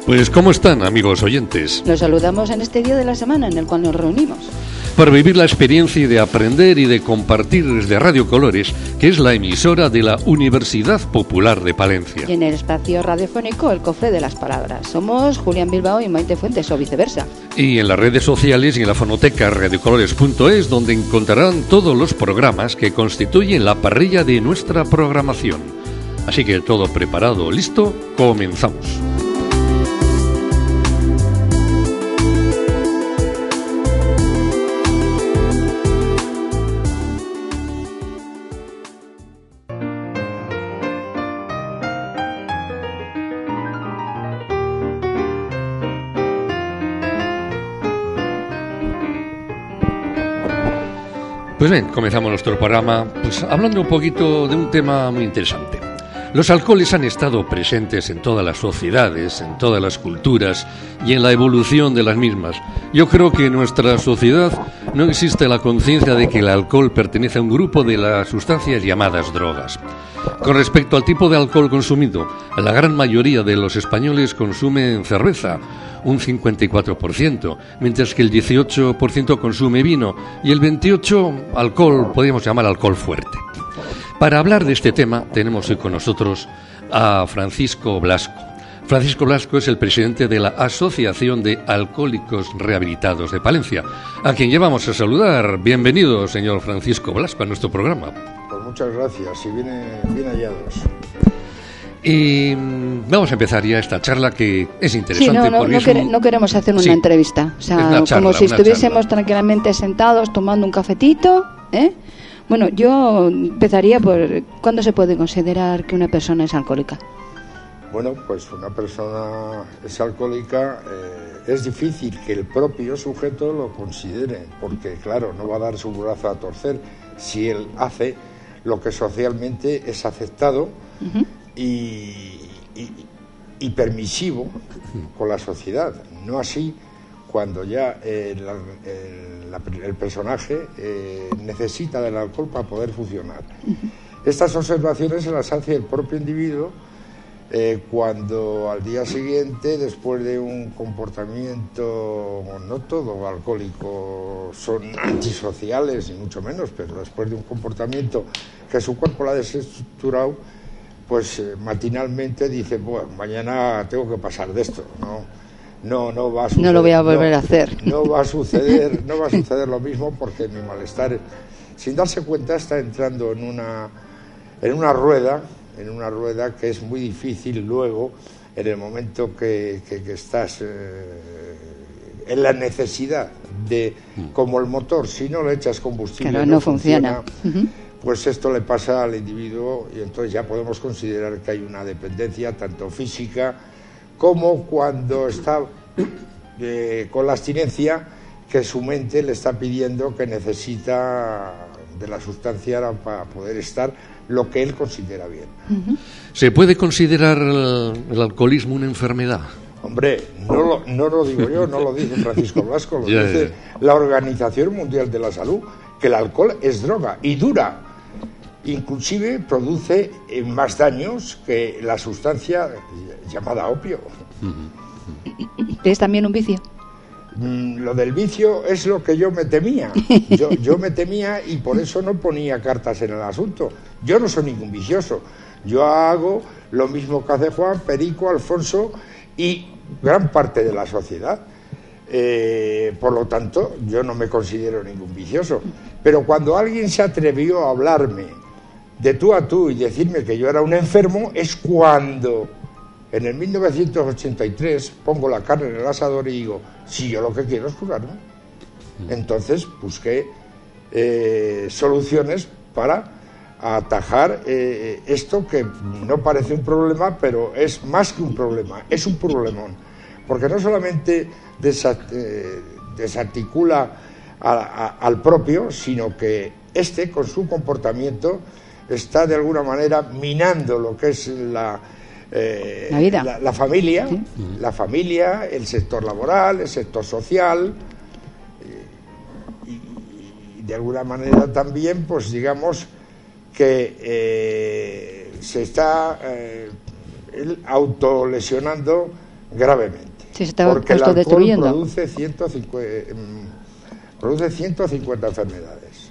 Pues ¿cómo están, amigos oyentes? Los saludamos en este día de la semana en el cual nos reunimos para vivir la experiencia de aprender y de compartir desde Radio Colores, que es la emisora de la Universidad Popular de Palencia. Y en el espacio radiofónico El Cofre de las Palabras. Somos Julián Bilbao y Maite Fuentes, o viceversa. Y en las redes sociales y en la fonoteca radiocolores.es, donde encontrarán todos los programas que constituyen la parrilla de nuestra programación. Así que todo preparado, listo, comenzamos. Pues bien, comenzamos nuestro programa hablando un poquito de un tema muy interesante. Los alcoholes han estado presentes en todas las sociedades, en todas las culturas y en la evolución de las mismas. Yo creo que en nuestra sociedad no existe la conciencia de que el alcohol pertenece a un grupo de las sustancias llamadas drogas. Con respecto al tipo de alcohol consumido, la gran mayoría de los españoles consumen cerveza, un 54%, mientras que el 18% consume vino y el 28% alcohol, podríamos llamar alcohol fuerte. Para hablar de este tema tenemos hoy con nosotros a Francisco Blasco. Francisco Blasco es el presidente de la Asociación de Alcohólicos Rehabilitados de Palencia, a quien llevamos a saludar. Bienvenido, señor Francisco Blasco, a nuestro programa. Pues muchas gracias y bien hallados. Y vamos a empezar ya esta charla que es interesante. Sí, no queremos hacer una entrevista, o sea, como si estuviésemos tranquilamente sentados tomando un cafetito, ¿eh? Bueno, yo empezaría por ¿cuándo se puede considerar que una persona es alcohólica? Bueno, pues una persona es alcohólica, es difícil que el propio sujeto lo considere, porque claro, no va a dar su brazo a torcer si él hace lo que socialmente es aceptado y permisivo con la sociedad, no así cuando ya el personaje necesita del alcohol para poder funcionar. Estas observaciones se las hace el propio individuo cuando al día siguiente, después de un comportamiento, no todo alcohólico son antisociales, ni mucho menos, pero después de un comportamiento que su cuerpo lo ha desestructurado, pues matinalmente dice, bueno, mañana tengo que pasar de esto, no va a suceder, no lo voy a volver a hacer. No va a suceder lo mismo, porque mi malestar, sin darse cuenta, está entrando en una rueda que es muy difícil luego, en el momento que estás en la necesidad de, como el motor, si no le echas combustible, claro, no funciona. Pues esto le pasa al individuo y entonces ya podemos considerar que hay una dependencia tanto física como cuando está con la abstinencia, que su mente le está pidiendo que necesita de la sustancia para poder estar lo que él considera bien. ¿Se puede considerar el alcoholismo una enfermedad? Hombre, no lo digo yo, no lo dice Francisco Blasco, lo dice la Organización Mundial de la Salud, que el alcohol es droga y dura. Inclusive produce más daños que la sustancia llamada opio. ¿Es también un vicio? Lo del vicio es lo que yo me temía. Yo me temía y por eso no ponía cartas en el asunto. Yo no soy ningún vicioso. Yo hago lo mismo que hace Juan, Perico, Alfonso y gran parte de la sociedad. Por lo tanto, yo no me considero ningún vicioso. Pero cuando alguien se atrevió a hablarme de tú a tú y decirme que yo era un enfermo, es cuando en el 1983 pongo la carne en el asador y digo, si yo lo que quiero es curarme. Entonces busqué soluciones para atajar esto que no parece un problema, pero es más que un problema, es un problemón. Porque no solamente desarticula al propio, sino que con su comportamiento está de alguna manera minando lo que es la vida, la familia, ¿sí? La familia, el sector laboral, el sector social y de alguna manera también, pues digamos que se está autolesionando gravemente. Sí, se está porque el alcohol destruyendo. Produce 150 enfermedades.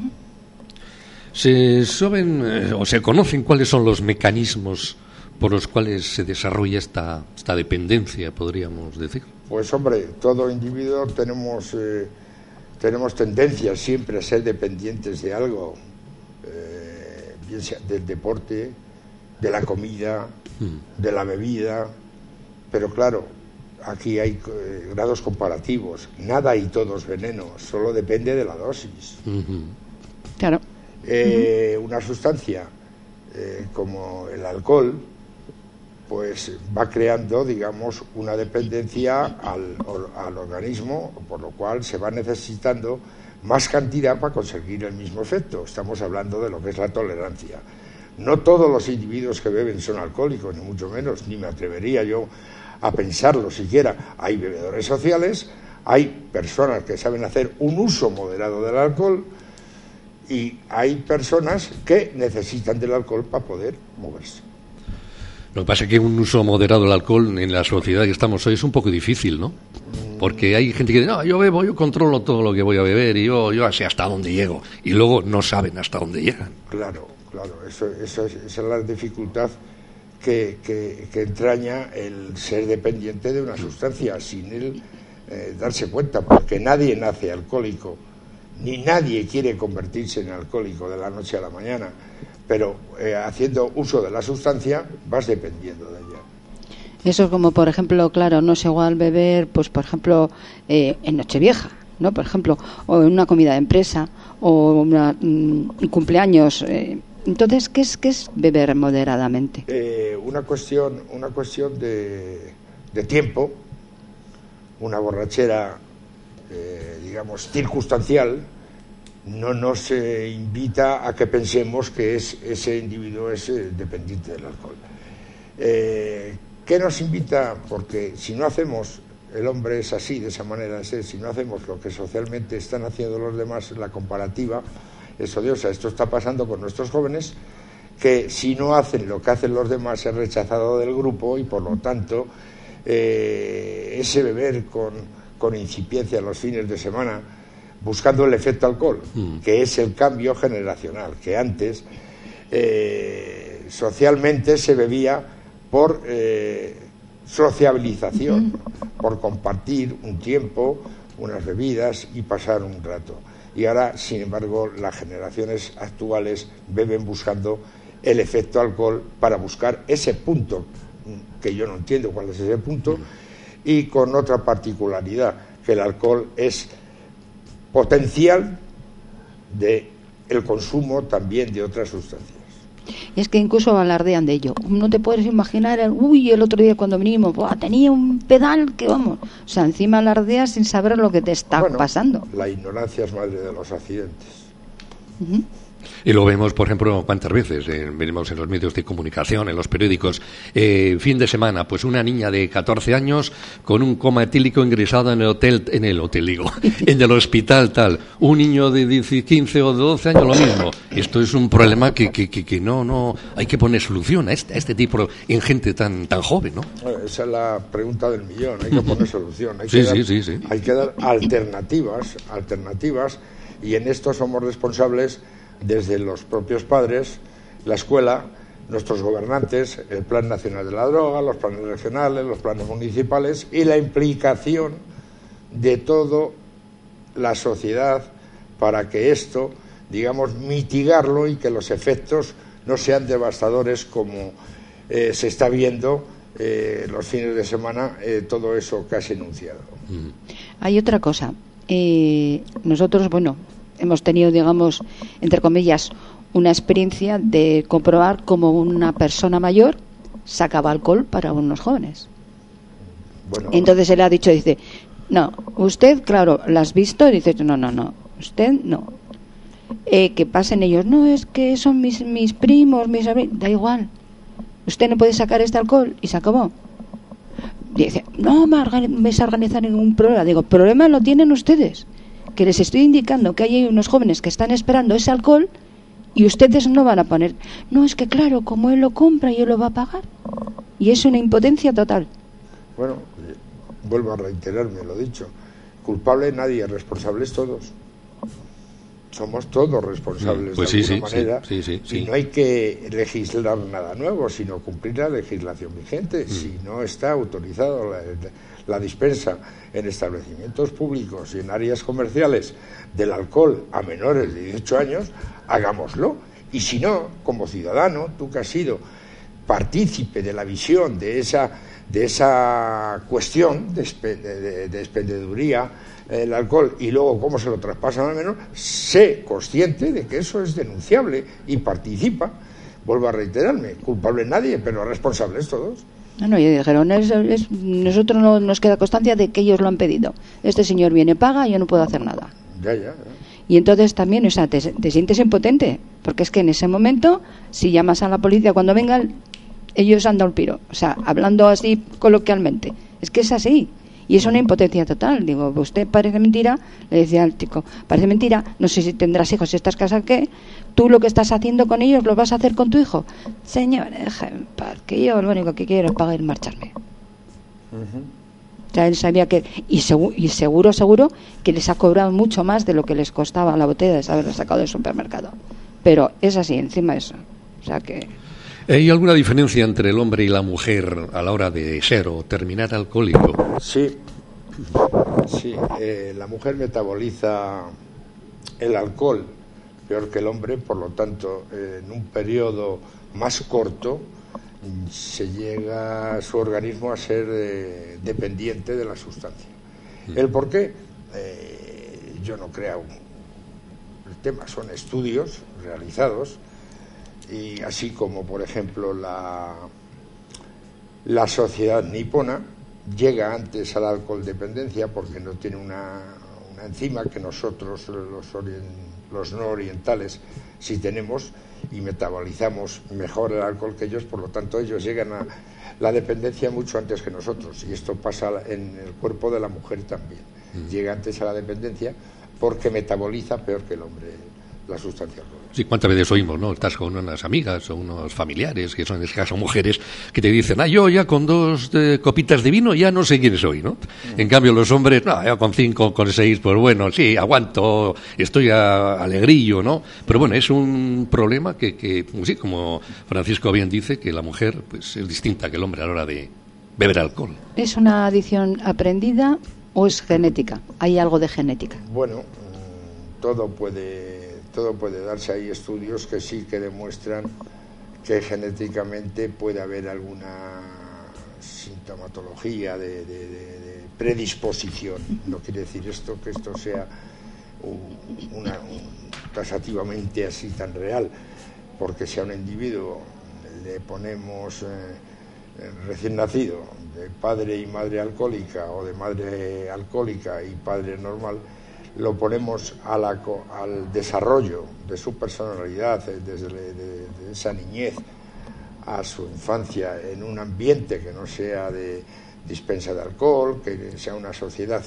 ¿Se saben o se conocen cuáles son los mecanismos por los cuales se desarrolla esta dependencia, podríamos decir? Pues hombre, todo individuo tenemos tendencia siempre a ser dependientes de algo, bien sea del deporte, de la comida, de la bebida, pero claro, aquí hay grados comparativos. Nada y todo es veneno, solo depende de la dosis. Claro. Una sustancia como el alcohol pues va creando, digamos, una dependencia al organismo, por lo cual se va necesitando más cantidad para conseguir el mismo efecto. Estamos hablando de lo que es la tolerancia. No todos los individuos que beben son alcohólicos, ni mucho menos, ni me atrevería yo a pensarlo siquiera. Hay bebedores sociales, hay personas que saben hacer un uso moderado del alcohol y hay personas que necesitan del alcohol para poder moverse. Lo que pasa es que un uso moderado del alcohol en la sociedad que estamos hoy es un poco difícil, ¿no? Porque hay gente que dice, no, yo bebo, yo controlo todo lo que voy a beber y yo sé hasta dónde llego. Y luego no saben hasta dónde llegan. Claro, esa es la dificultad que entraña el ser dependiente de una sustancia sin él darse cuenta, porque nadie nace alcohólico, ni nadie quiere convertirse en alcohólico de la noche a la mañana, pero haciendo uso de la sustancia vas dependiendo de ella. Eso es como, por ejemplo, claro, no es igual beber, pues por ejemplo, en Nochevieja, ¿no? Por ejemplo, o en una comida de empresa, o un cumpleaños. Entonces, ¿qué es beber moderadamente? Una cuestión de tiempo, una borrachera, digamos, circunstancial, no nos invita a que pensemos que ese individuo es dependiente del alcohol. ¿Qué nos invita? Porque si no hacemos, el hombre es así, de esa manera, si no hacemos lo que socialmente están haciendo los demás, la comparativa es odiosa. Esto está pasando con nuestros jóvenes, que si no hacen lo que hacen los demás es rechazado del grupo y por lo tanto ese beber con incipiencia los fines de semana, buscando el efecto alcohol, que es el cambio generacional, que antes socialmente se bebía por sociabilización, por compartir un tiempo, unas bebidas y pasar un rato. Y ahora, sin embargo, las generaciones actuales beben buscando el efecto alcohol para buscar ese punto, que yo no entiendo cuál es ese punto, y con otra particularidad, que el alcohol es potencial de el consumo también de otras sustancias. Y es que incluso alardean de ello. No te puedes imaginar, el otro día cuando vinimos, tenía un pedal que vamos. O sea, encima alardeas sin saber lo que te está pasando. La ignorancia es madre de los accidentes. Y lo vemos, por ejemplo, cuántas veces venimos en los medios de comunicación, en los periódicos, fin de semana, pues una niña de 14 años con un coma etílico ingresada en el hospital tal, un niño de 15 o de 12 años lo mismo. Esto es un problema que no hay que poner solución a este tipo en gente tan joven, ¿no? Esa es la pregunta del millón, hay que poner solución, hay que dar alternativas, y en esto somos responsables desde los propios padres, la escuela, nuestros gobernantes, el Plan Nacional de la Droga, los planes regionales, los planes municipales y la implicación de toda la sociedad para que esto, digamos, mitigarlo y que los efectos no sean devastadores como se está viendo los fines de semana, todo eso que has enunciado. Hay otra cosa. Nosotros, hemos tenido, digamos, entre comillas, una experiencia de comprobar cómo una persona mayor sacaba alcohol para unos jóvenes. Entonces él ha dicho, dice, no, usted, claro, ¿la has visto? Y dice, no, usted no. Que pasen ellos, no, es que son mis primos, mis amigos, da igual. Usted no puede sacar este alcohol y se acabó. Y dice, no me vais a organizar ningún problema. Digo, problema lo tienen ustedes, que les estoy indicando que hay unos jóvenes que están esperando ese alcohol y ustedes no van a poner. No, es que claro, como él lo compra y él lo va a pagar. Y es una impotencia total. Bueno, vuelvo a reiterarme lo dicho. Culpable nadie, responsables todos. Somos todos responsables pues de alguna manera, sí. y no hay que legislar nada nuevo, sino cumplir la legislación vigente. Si no está autorizado la dispensa en establecimientos públicos y en áreas comerciales del alcohol a menores de 18 años, hagámoslo. Y si no, como ciudadano, tú que has sido partícipe de la visión de esa cuestión de expendeduría, el alcohol, y luego cómo se lo traspasan al menor, sé consciente de que eso es denunciable y participa. Vuelvo a reiterarme, culpable nadie, pero responsables todos. No, y dijeron, nosotros no nos queda constancia de que ellos lo han pedido. Este señor viene, paga, yo no puedo hacer nada. Ya. Y entonces también, o sea, te sientes impotente, porque es que en ese momento, si llamas a la policía cuando vengan, ellos han dado el piro. O sea, hablando así coloquialmente, es que es así. Y es una impotencia total. Digo, usted parece mentira, le decía al chico, parece mentira, no sé si tendrás hijos, si estás casado, ¿qué? Tú lo que estás haciendo con ellos lo vas a hacer con tu hijo. Señor, déjame en paz, que yo lo único que quiero es pagar y marcharme. O sea, él sabía que, y seguro que les ha cobrado mucho más de lo que les costaba la botella de haberla sacado del supermercado. Pero es así, encima de eso. O sea que... ¿Hay alguna diferencia entre el hombre y la mujer a la hora de ser o terminar alcohólico? Sí. La mujer metaboliza el alcohol peor que el hombre, por lo tanto, en un periodo más corto se llega su organismo a ser dependiente de la sustancia. ¿El por qué? Yo no creo el tema, son estudios realizados, y así como, por ejemplo, la sociedad nipona llega antes a la alcohol dependencia porque no tiene una enzima que nosotros, los no orientales, sí tenemos, y metabolizamos mejor el alcohol que ellos, por lo tanto ellos llegan a la dependencia mucho antes que nosotros, y esto pasa en el cuerpo de la mujer también. Llega antes a la dependencia porque metaboliza peor que el hombre la sustancia alcohólica. Sí, ¿cuántas veces oímos, no? Estás con unas amigas o unos familiares, que son en este caso mujeres, que te dicen, yo ya con 2 copitas de vino ya no sé quién soy, ¿no? En cambio los hombres, no, ya con 5, con 6, pues bueno, sí, aguanto, estoy alegrillo, ¿no? Pero bueno, es un problema que sí, como Francisco bien dice, que la mujer pues es distinta que el hombre a la hora de beber alcohol. ¿Es una adicción aprendida o es genética? ¿Hay algo de genética? Bueno, todo puede darse. Hay estudios que sí que demuestran que genéticamente puede haber alguna sintomatología de predisposición. No quiere decir esto que esto sea tasativamente así tan real, porque si a un individuo le ponemos recién nacido de padre y madre alcohólica, o de madre alcohólica y padre normal, lo ponemos al desarrollo de su personalidad desde esa niñez a su infancia en un ambiente que no sea de dispensa de alcohol, que sea una sociedad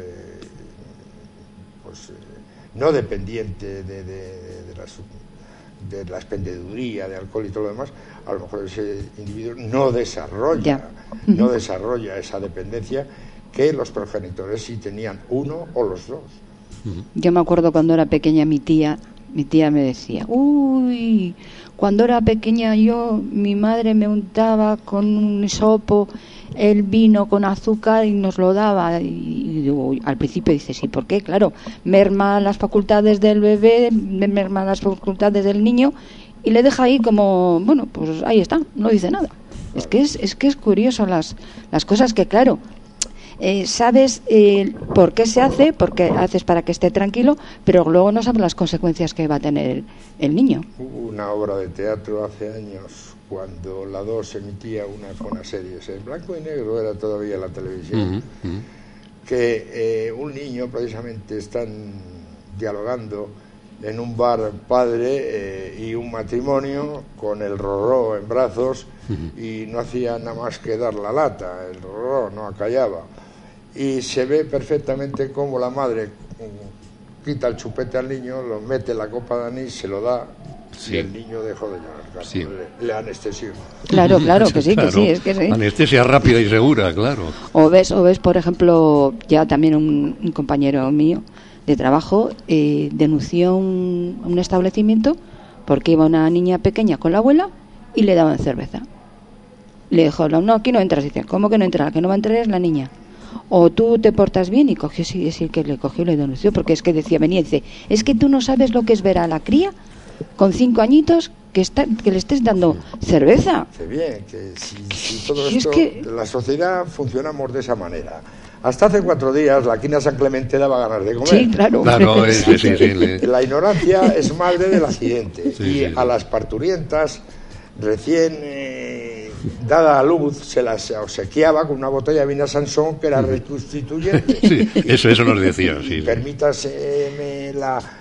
no dependiente de la expendeduría de alcohol y todo lo demás, a lo mejor ese individuo no desarrolla esa dependencia que los progenitores sí tenían, uno o los dos. Yo me acuerdo cuando era pequeña mi tía me decía, cuando era pequeña mi madre me untaba con un hisopo el vino con azúcar y nos lo daba, y digo, al principio dices, ¿y por qué? Claro, merma las facultades del bebé, merma las facultades del niño y le deja ahí como, bueno, pues ahí está, no dice nada. Es que es curioso las cosas que, claro, sabes por qué se hace, porque haces para que esté tranquilo, pero luego no sabes las consecuencias que va a tener el niño. Hubo una obra de teatro hace años, cuando la 2 emitía una serie, en blanco y negro era todavía la televisión, que un niño, precisamente, están dialogando en un bar padre y un matrimonio con el rorró en brazos, y no hacía nada más que dar la lata, el rorró no acallaba. Y se ve perfectamente cómo la madre quita el chupete al niño, lo mete en la copa de anís, se lo da y el niño dejó de llorar. Claro, sí. le anestesió. Claro, que sí, es que sí. Anestesia rápida y segura, claro. O ves, por ejemplo, ya también un compañero mío de trabajo denunció un establecimiento porque iba una niña pequeña con la abuela y le daban cerveza. Le dijo, no, aquí no entras. Dice, ¿cómo que no entra? La que no va a entrar es la niña. O tú te portas bien, y cogió, sí, es el que le cogió y le denunció, porque es que decía, venía y dice, es que tú no sabes lo que es ver a la cría con 5 añitos que le estés dando cerveza. Qué bien, que si todo esto, la sociedad funcionamos de esa manera. Hasta hace 4 días la quina San Clemente daba ganas de comer. Sí, claro. Sí. La ignorancia es madre del accidente. Sí. A las parturientas recién dada a luz se las obsequiaba con una botella de vino Sansón que era reconstituyente. Sí, eso nos decían, sí. Permítaseme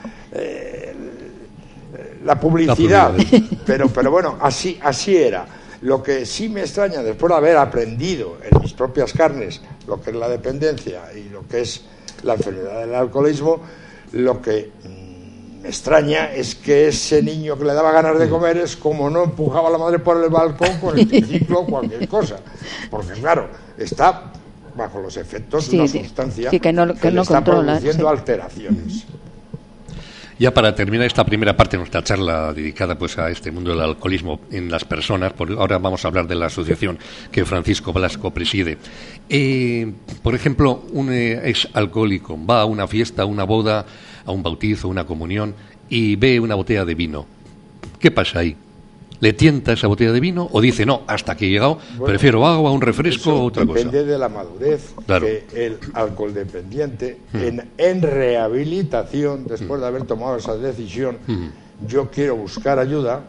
la publicidad. Pero bueno, así era. Lo que sí me extraña, después de haber aprendido en mis propias carnes lo que es la dependencia y lo que es la enfermedad del alcoholismo, lo que me extraña es que ese niño que le daba ganas de comer es como no empujaba a la madre por el balcón con el triciclo o cualquier cosa. Porque claro, está bajo los efectos de una sustancia que no le está controla, produciendo alteraciones. Ya para terminar esta primera parte de nuestra charla dedicada pues a este mundo del alcoholismo en las personas, porque ahora vamos a hablar de la asociación que Francisco Blasco preside. Por ejemplo, un ex alcohólico va a una fiesta, a una boda, a un bautizo, una comunión y ve una botella de vino. ¿Qué pasa ahí? ¿Le tienta esa botella de vino o dice, no, hasta que he llegado, prefiero agua, un refresco o otra cosa? Depende de la madurez, claro. Que el alcohol dependiente en rehabilitación, después de haber tomado esa decisión, yo quiero buscar ayuda,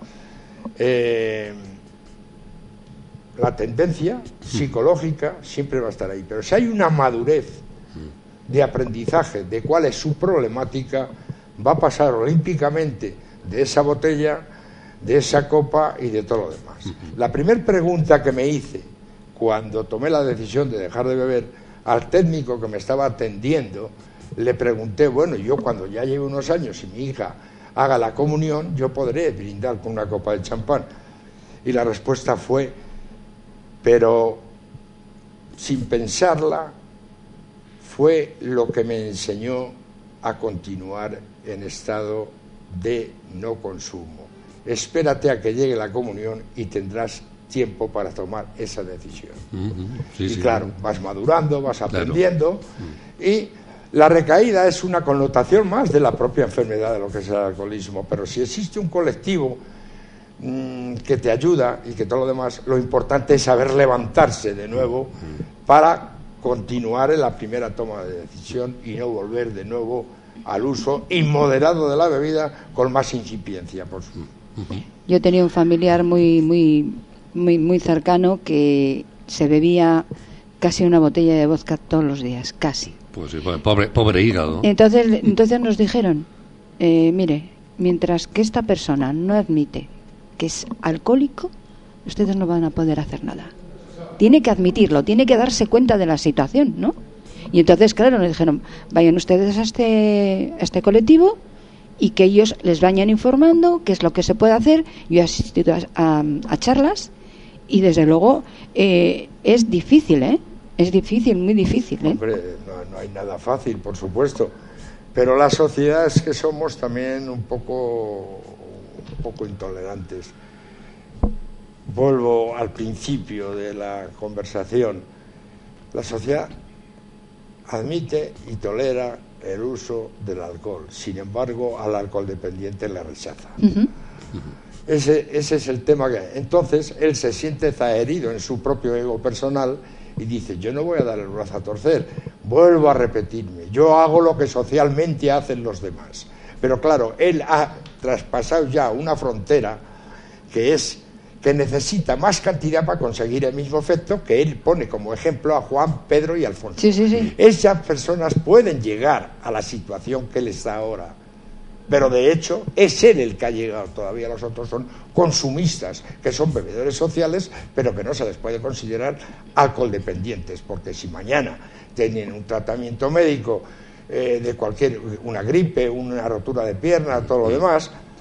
la tendencia psicológica siempre va a estar ahí, pero si hay una madurez de aprendizaje de cuál es su problemática, va a pasar olímpicamente de esa botella, de esa copa y de todo lo demás. La primera pregunta que me hice cuando tomé la decisión de dejar de beber, al técnico que me estaba atendiendo, le pregunté, bueno, yo cuando ya lleve unos años y mi hija haga la comunión, yo podré brindar con una copa de champán. Y la respuesta fue, pero sin pensarla, fue lo que me enseñó a continuar en estado de no consumo. Espérate a que llegue la comunión y tendrás tiempo para tomar esa decisión. Y claro, vas madurando, vas aprendiendo, y la recaída es una connotación más de la propia enfermedad de lo que es el alcoholismo, pero si existe un colectivo que te ayuda y que todo lo demás, lo importante es saber levantarse de nuevo para continuar en la primera toma de decisión y no volver de nuevo al uso inmoderado de la bebida con más incipiencia, por supuesto. Yo tenía un familiar muy cercano que se bebía casi una botella de vodka todos los días, casi. Pues pobre hígado. Entonces nos dijeron, mire, mientras que esta persona no admite que es alcohólico, ustedes no van a poder hacer nada. Tiene que admitirlo, tiene que darse cuenta de la situación, ¿no? Y entonces, claro, nos dijeron, vayan ustedes a este colectivo y que ellos les vayan informando qué es lo que se puede hacer. Yo he asistido a charlas y desde luego es difícil, es difícil, muy difícil. Hombre, no hay nada fácil, por supuesto, pero las sociedades que somos también un poco intolerantes. Vuelvo al principio de la conversación. La sociedad admite y tolera el uso del alcohol, sin embargo al alcohol dependiente le rechaza. Ese es el tema que hay. Entonces él se siente zaherido en su propio ego personal y dice, yo no voy a dar el brazo a torcer, vuelvo a repetirme, yo hago lo que socialmente hacen los demás. Pero claro, él ha traspasado ya una frontera que necesita más cantidad para conseguir el mismo efecto, que él pone como ejemplo a Juan, Pedro y Alfonso. Sí. Esas personas pueden llegar a la situación que él está ahora, pero de hecho es él el que ha llegado. Todavía los otros son consumistas, que son bebedores sociales, pero que no se les puede considerar alcohol dependientes, porque si mañana tienen un tratamiento médico de una gripe, una rotura de pierna, todo lo demás,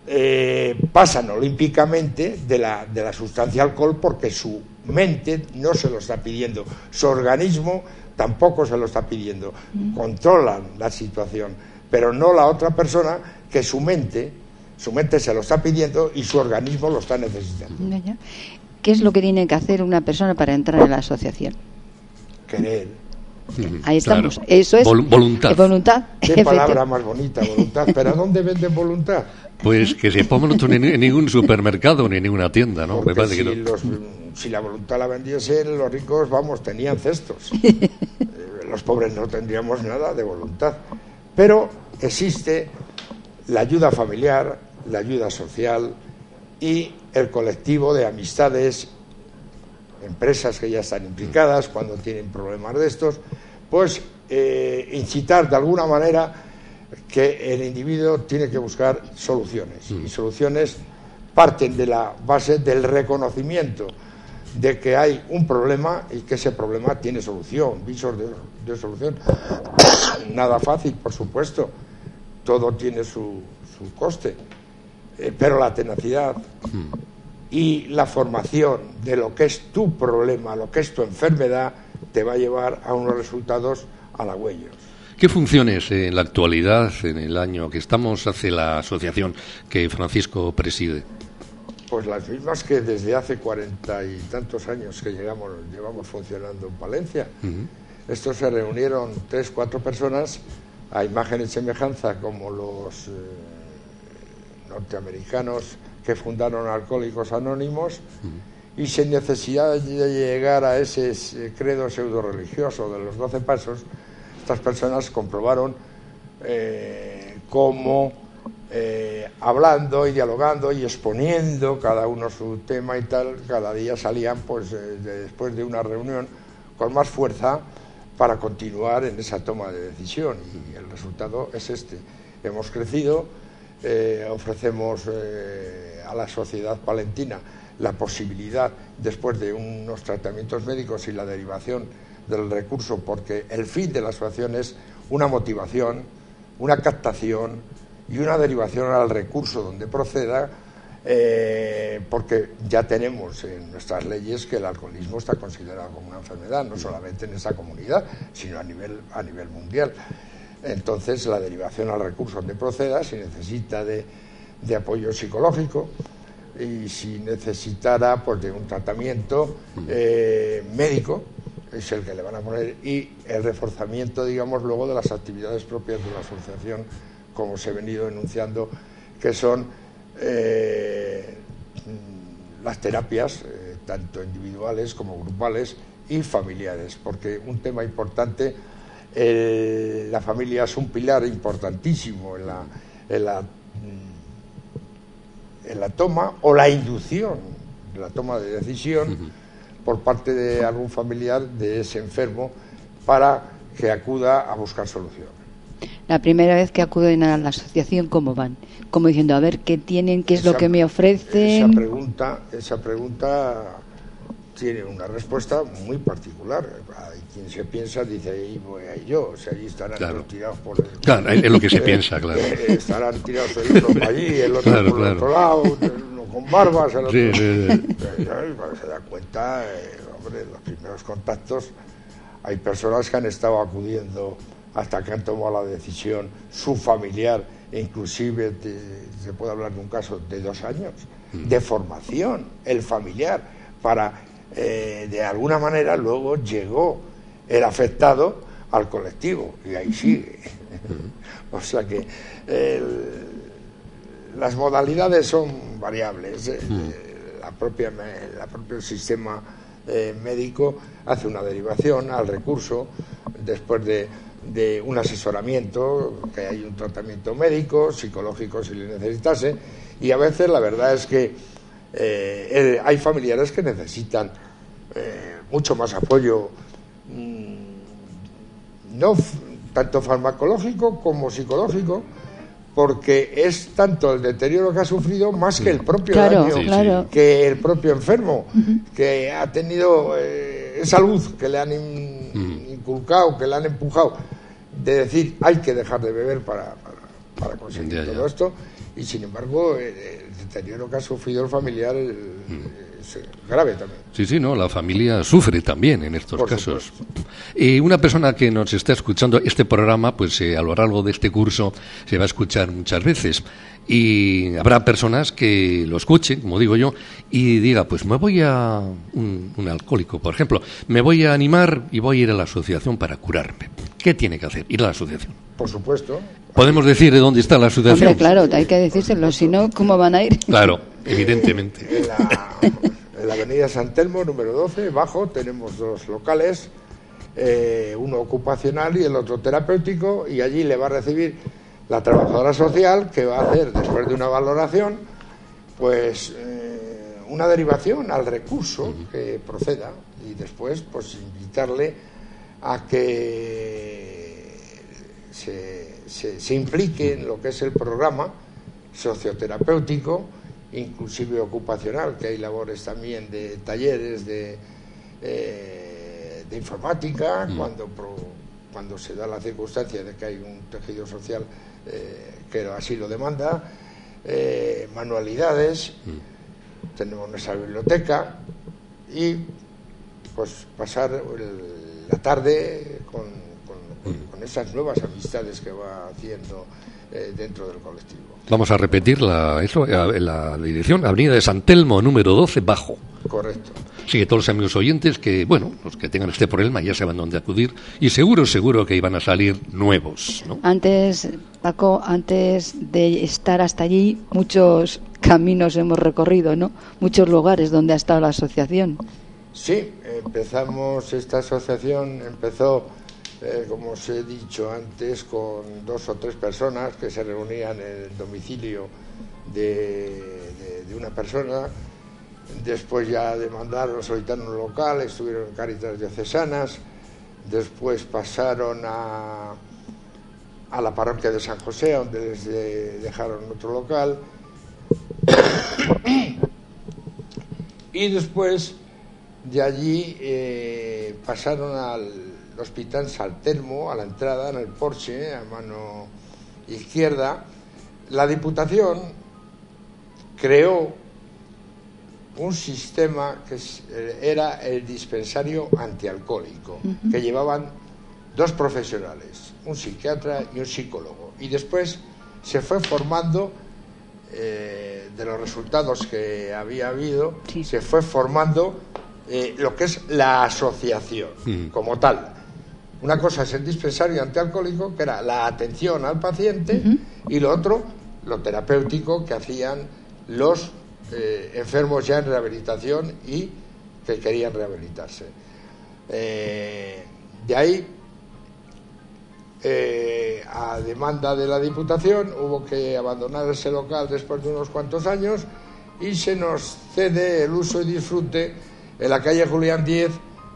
pasan olímpicamente de la sustancia alcohol porque su mente no se lo está pidiendo, su organismo tampoco se lo está pidiendo, controlan la situación, pero no la otra persona, que su mente se lo está pidiendo y su organismo lo está necesitando. ¿Qué es lo que tiene que hacer una persona para entrar en la asociación? Querer. Ahí estamos. Claro. Eso es voluntad. Voluntad. Qué palabra más bonita, voluntad. ¿Pero dónde venden voluntad? Pues que se pongan en ningún supermercado ni en ninguna tienda, ¿no? Porque que si la voluntad la vendiesen, los ricos, tenían cestos. Los pobres no tendríamos nada de voluntad. Pero existe la ayuda familiar, la ayuda social y el colectivo de amistades, empresas que ya están implicadas cuando tienen problemas de estos, pues incitar de alguna manera que el individuo tiene que buscar soluciones. Y soluciones parten de la base del reconocimiento de que hay un problema y que ese problema tiene solución, visos de solución. Nada fácil, por supuesto, todo tiene su coste, pero la tenacidad y la formación de lo que es tu problema, lo que es tu enfermedad, te va a llevar a unos resultados halagüeños. ¿Qué funciones en la actualidad, en el año que estamos, hace la asociación que Francisco preside? Pues las mismas que desde hace 40 y tantos años que llevamos funcionando en Palencia. Estos se reunieron 3-4 personas a imagen y semejanza como los norteamericanos que fundaron Alcohólicos Anónimos, y sin necesidad de llegar a ese credo pseudo-religioso de los 12 pasos, estas personas comprobaron cómo hablando y dialogando y exponiendo cada uno su tema y tal, cada día salían después de una reunión con más fuerza para continuar en esa toma de decisión, y el resultado es este. Hemos crecido, ofrecemos a la sociedad palentina la posibilidad, después de unos tratamientos médicos y la derivación del recurso, porque el fin de la asociación es una motivación, una captación y una derivación al recurso donde proceda, porque ya tenemos en nuestras leyes que el alcoholismo está considerado como una enfermedad, no solamente en esta comunidad, sino a nivel mundial. Entonces, la derivación al recurso donde proceda, si necesita de apoyo psicológico y si necesitara de un tratamiento médico, es el que le van a poner, y el reforzamiento, digamos, luego de las actividades propias de la asociación, como os he venido enunciando, que son las terapias, tanto individuales como grupales y familiares, porque un tema importante, la familia es un pilar importantísimo en la toma o la inducción de la toma de decisión por parte de algún familiar de ese enfermo para que acuda a buscar solución. La primera vez que acuden a la asociación, ¿cómo van? Como diciendo, a ver qué tienen, qué es lo que me ofrecen. Esa pregunta tiene una respuesta muy particular. Hay quien se piensa, dice, ahí voy ahí yo, o sea, ahí estarán los tirados por el... Claro, es lo que se piensa, claro. Estarán tirados el uno para allí, el otro por el otro lado, uno con barbas, el otro... Sí. Se da cuenta, hombre, en los primeros contactos hay personas que han estado acudiendo hasta que han tomado la decisión, su familiar, e inclusive se puede hablar de un caso de 2 años de formación, el familiar, para de alguna manera luego llegó el afectado al colectivo y ahí sigue. O sea que las modalidades son variables. El propio sistema médico hace una derivación al recurso después de un asesoramiento, que hay un tratamiento médico, psicológico si le necesitase, y a veces la verdad es que hay familiares que necesitan mucho más apoyo, no tanto farmacológico como psicológico, porque es tanto el deterioro que ha sufrido más que el propio daño, que el propio enfermo, que ha tenido esa luz que le han inculcado, que le han empujado, de decir hay que dejar de beber para conseguir todo esto, y sin embargo el deterioro que ha sufrido el familiar es grave también. Sí, no, la familia sufre también en estos casos. Una persona que nos está escuchando este programa, pues a lo largo de este curso se va a escuchar muchas veces, y habrá personas que lo escuchen, como digo yo, y diga, pues me voy a un alcohólico, por ejemplo, me voy a animar y voy a ir a la asociación para curarme. ¿Qué tiene que hacer? Ir a la asociación. Por supuesto. ¿Podemos decir de dónde está la asociación? Hombre, claro, hay que decírselo, si no, ¿cómo van a ir? Claro, evidentemente. En la avenida San Telmo, número 12, bajo, tenemos 2 locales, uno ocupacional y el otro terapéutico, y allí le va a recibir la trabajadora social, que va a hacer, después de una valoración, pues una derivación al recurso que proceda, y después pues invitarle a que se implique en lo que es el programa socioterapéutico, inclusive ocupacional, que hay labores también de talleres de informática, cuando se da la circunstancia de que hay un tejido social que así lo demanda, manualidades, tenemos nuestra biblioteca, y pues pasar la tarde con esas nuevas amistades que va haciendo dentro del colectivo. Vamos a repetir la dirección, Avenida de San Telmo, número 12, bajo. Correcto. Sí, que todos los amigos oyentes que, bueno, los que tengan este problema ya saben dónde acudir, y seguro que iban a salir nuevos, ¿no? Antes, Paco, antes de estar hasta allí, muchos caminos hemos recorrido, ¿no? Muchos lugares donde ha estado la asociación. Sí, esta asociación empezó, como os he dicho antes, con 2 o 3 personas que se reunían en el domicilio de una persona. Después ya demandaron, solicitaron un local, estuvieron en Cáritas Diocesanas, después pasaron a la parroquia de San José, donde les dejaron otro local, y después de allí pasaron al Hospital San Telmo, a la entrada, en el porche, a mano izquierda. La Diputación creó un sistema que era el dispensario antialcohólico, que llevaban 2 profesionales, un psiquiatra y un psicólogo, y después se fue formando, de los resultados que había habido, se fue formando lo que es la asociación como tal. Una cosa es el dispensario antialcohólico, que era la atención al paciente, y lo otro, lo terapéutico, que hacían los enfermos ya en rehabilitación y que querían rehabilitarse. De ahí, a demanda de la Diputación, hubo que abandonar ese local después de unos cuantos años, y se nos cede el uso y disfrute en la calle Julián 10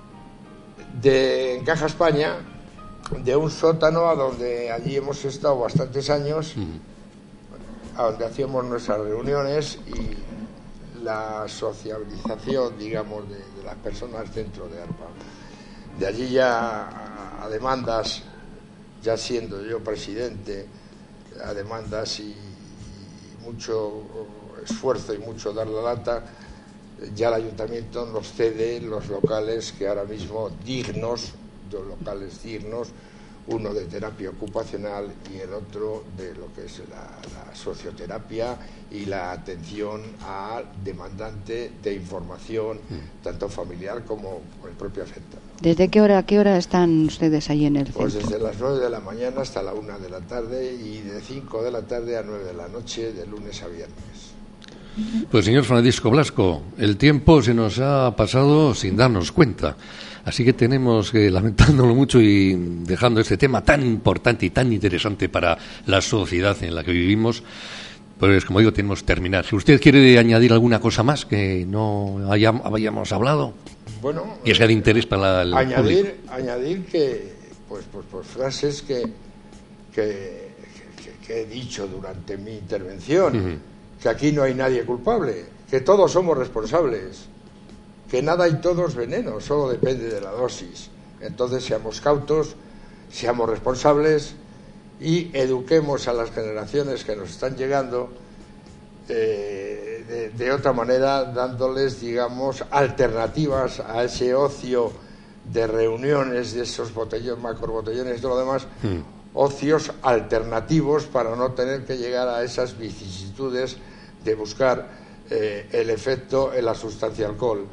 en Caja España, de un sótano a donde allí hemos estado bastantes años, a donde hacíamos nuestras reuniones y la sociabilización, digamos, de las personas dentro de ARPA. De allí ya a demandas, ya siendo yo presidente, a demandas y mucho esfuerzo y mucho dar la lata, ya el ayuntamiento nos cede los locales que ahora mismo dignos, 2 locales dignos, uno de terapia ocupacional y el otro de lo que es la socioterapia y la atención al demandante de información, tanto familiar como el propio afectado. ¿Desde qué hora a qué hora están ustedes ahí en el centro? Pues desde las 9 de la mañana hasta la 1 de la tarde y de 5 de la tarde a 9 de la noche, de lunes a viernes. Pues señor Francisco Blasco, el tiempo se nos ha pasado sin darnos cuenta. Así que tenemos que, lamentándolo mucho y dejando este tema tan importante y tan interesante para la sociedad en la que vivimos, pues como digo, tenemos que terminar. Si usted quiere añadir alguna cosa más que no hayamos hablado, bueno, y sea de interés para el público. Añadir que, pues frases que he dicho durante mi intervención, que aquí no hay nadie culpable, que todos somos responsables, que nada y todo es veneno, solo depende de la dosis. Entonces seamos cautos, seamos responsables y eduquemos a las generaciones que nos están llegando de otra manera, dándoles, digamos, alternativas a ese ocio de reuniones, de esos botellones, macrobotellones y todo lo demás, ocios alternativos para no tener que llegar a esas vicisitudes de buscar el efecto en la sustancia alcohol.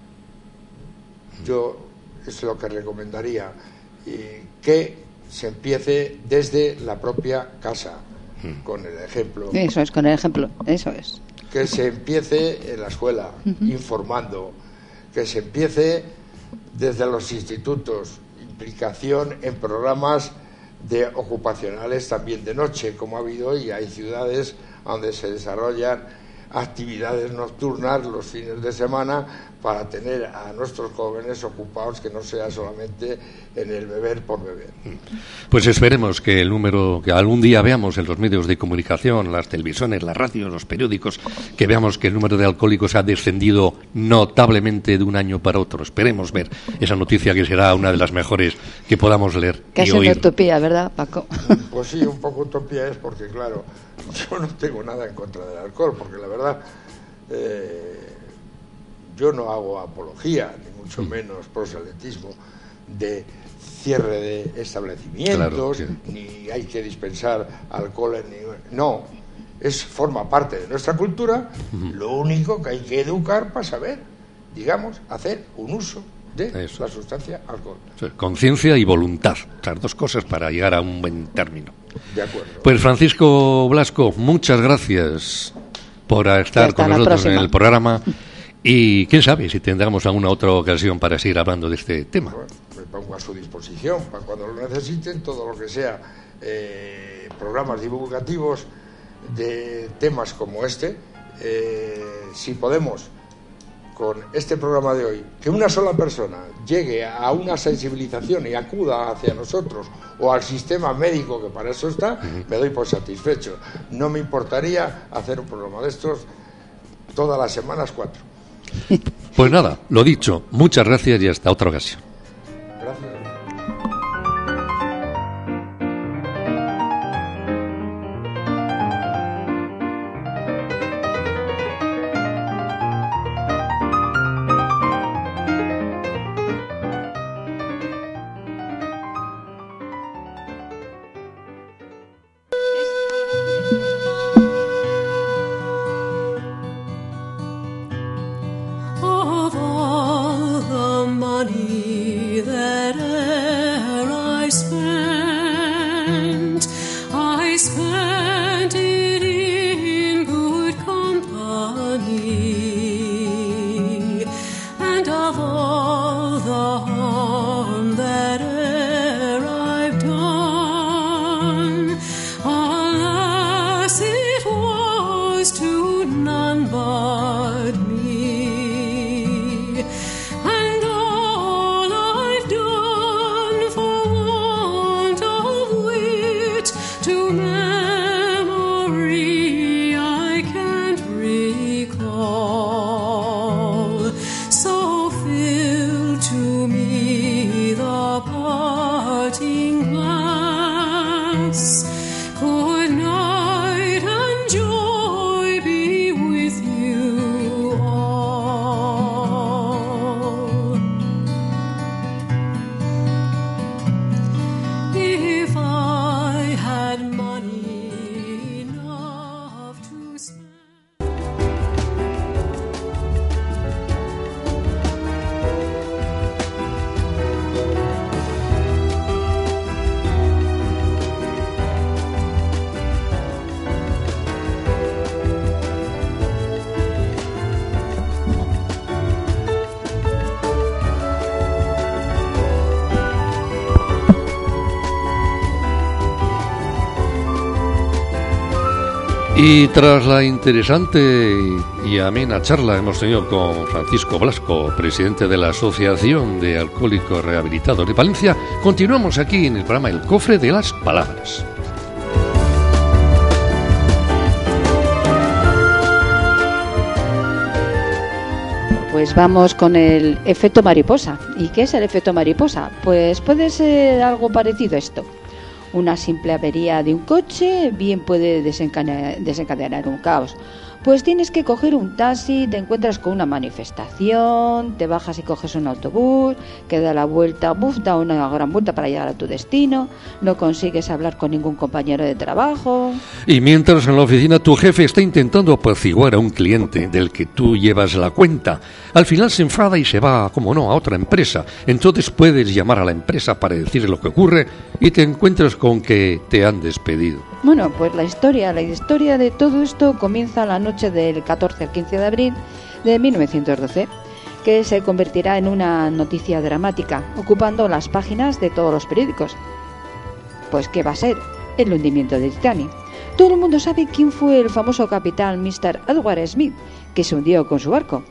Yo es lo que recomendaría, que se empiece desde la propia casa, con el ejemplo. Eso es, con el ejemplo, eso es. Que se empiece en la escuela, informando, que se empiece desde los institutos, implicación en programas ocupacionales también de noche, como ha habido hoy. Hay ciudades donde se desarrollan actividades nocturnas los fines de semana para tener a nuestros jóvenes ocupados, que no sea solamente en el beber por beber. Pues esperemos que el número, que algún día veamos en los medios de comunicación, las televisiones, las radios, los periódicos, que veamos que el número de alcohólicos ha descendido notablemente de un año para otro. Esperemos ver esa noticia, que será una de las mejores que podamos leer Casi y oír. Una utopía, ¿verdad, Paco? Pues sí, un poco utopía es, porque claro, yo no tengo nada en contra del alcohol, porque la verdad yo no hago apología, ni mucho menos proselitismo, de cierre de establecimientos, claro, ni hay que dispensar alcohol no, forma parte de nuestra cultura. Lo único que hay que educar para saber, digamos, hacer un uso de la sustancia alcohol. Conciencia y voluntad, las dos cosas para llegar a un buen término. De acuerdo. Pues Francisco Blasco, muchas gracias por estar con nosotros en el programa, y quién sabe si tendremos alguna otra ocasión para seguir hablando de este tema. Bueno, me pongo a su disposición para cuando lo necesiten, todo lo que sea programas divulgativos de temas como este. Si podemos, con este programa de hoy, que una sola persona llegue a una sensibilización y acuda hacia nosotros o al sistema médico, que para eso está, me doy por satisfecho. No me importaría hacer un programa de estos todas las semanas, 4. Pues nada, lo dicho, muchas gracias y hasta otra ocasión. Gracias. Y tras la interesante y amena charla que hemos tenido con Francisco Blasco, presidente de la Asociación de Alcohólicos Rehabilitados de Palencia, continuamos aquí en el programa El Cofre de las Palabras. Pues vamos con el efecto mariposa. ¿Y qué es el efecto mariposa? Pues puede ser algo parecido a esto. Una simple avería de un coche bien puede desencadenar un caos. Pues tienes que coger un taxi, te encuentras con una manifestación, te bajas y coges un autobús, que da la vuelta, da una gran vuelta para llegar a tu destino, no consigues hablar con ningún compañero de trabajo. Y mientras en la oficina tu jefe está intentando apaciguar a un cliente del que tú llevas la cuenta, al final se enfada y se va, como no, a otra empresa. Entonces puedes llamar a la empresa para decirle lo que ocurre y te encuentras con que te han despedido. Bueno, pues la historia de todo esto comienza la noche del 14 al 15 de abril de 1912, que se convertirá en una noticia dramática, ocupando las páginas de todos los periódicos. Pues ¿qué va a ser? El hundimiento del Titanic. Todo el mundo sabe quién fue el famoso capitán Mr. Edward Smith, que se hundió con su barco.